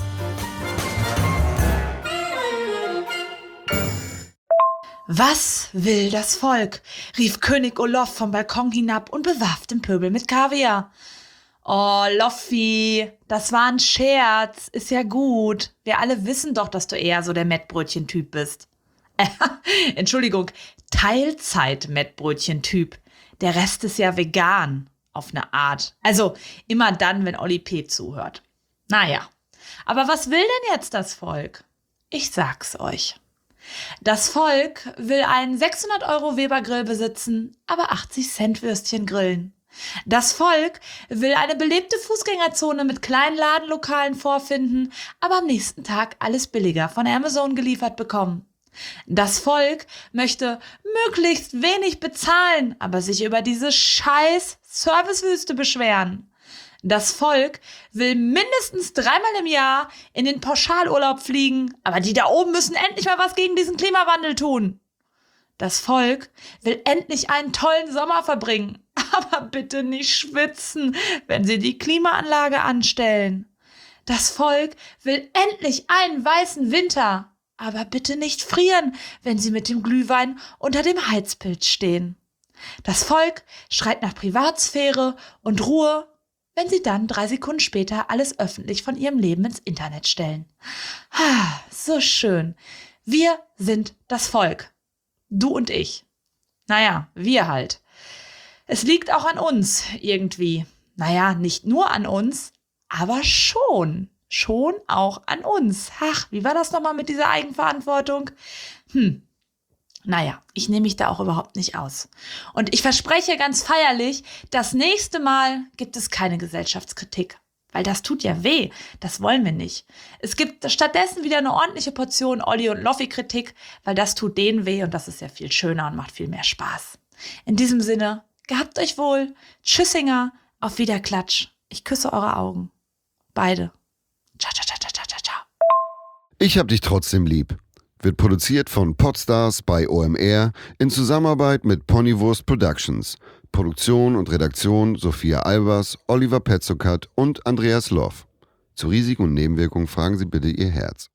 Was will das Volk? Rief König Olof vom Balkon hinab und bewarf den Pöbel mit Kaviar. Oh, Loffi, das war ein Scherz, ist ja gut. Wir alle wissen doch, dass du eher so der Mettbrötchen-Typ bist. Entschuldigung, Teilzeit-Mettbrötchen-Typ. Der Rest ist ja vegan, auf eine Art. Also immer dann, wenn Olli P. zuhört. Naja, aber was will denn jetzt das Volk? Ich sag's euch. Das Volk will einen 600 € Weber-Grill besitzen, aber 80 Cent Würstchen grillen. Das Volk will eine belebte Fußgängerzone mit kleinen Ladenlokalen vorfinden, aber am nächsten Tag alles billiger von Amazon geliefert bekommen. Das Volk möchte möglichst wenig bezahlen, aber sich über diese scheiß Servicewüste beschweren. Das Volk will mindestens 3-mal im Jahr in den Pauschalurlaub fliegen, aber die da oben müssen endlich mal was gegen diesen Klimawandel tun. Das Volk will endlich einen tollen Sommer verbringen, aber bitte nicht schwitzen, wenn sie die Klimaanlage anstellen. Das Volk will endlich einen weißen Winter, aber bitte nicht frieren, wenn sie mit dem Glühwein unter dem Heizpilz stehen. Das Volk schreit nach Privatsphäre und Ruhe, wenn sie dann 3 Sekunden später alles öffentlich von ihrem Leben ins Internet stellen. So schön. Wir sind das Volk. Du und ich. Naja, wir halt. Es liegt auch an uns irgendwie. Naja, nicht nur an uns, aber schon. Schon auch an uns. Ach, wie war das nochmal mit dieser Eigenverantwortung? Naja, ich nehme mich da auch überhaupt nicht aus. Und ich verspreche ganz feierlich, das nächste Mal gibt es keine Gesellschaftskritik. Weil das tut ja weh. Das wollen wir nicht. Es gibt stattdessen wieder eine ordentliche Portion Olli und Loffi-Kritik, weil das tut denen weh und das ist ja viel schöner und macht viel mehr Spaß. In diesem Sinne, gehabt euch wohl. Tschüssinger, auf Wiederklatsch. Ich küsse eure Augen. Beide. Ciao, ciao, ciao, ciao, ciao, ciao. Ich hab dich trotzdem lieb. Wird produziert von Podstars bei OMR in Zusammenarbeit mit Ponywurst Productions. Produktion und Redaktion Sophia Albers, Oliver Petzokat und Andreas Loff. Zu Risiken und Nebenwirkungen fragen Sie bitte Ihr Herz.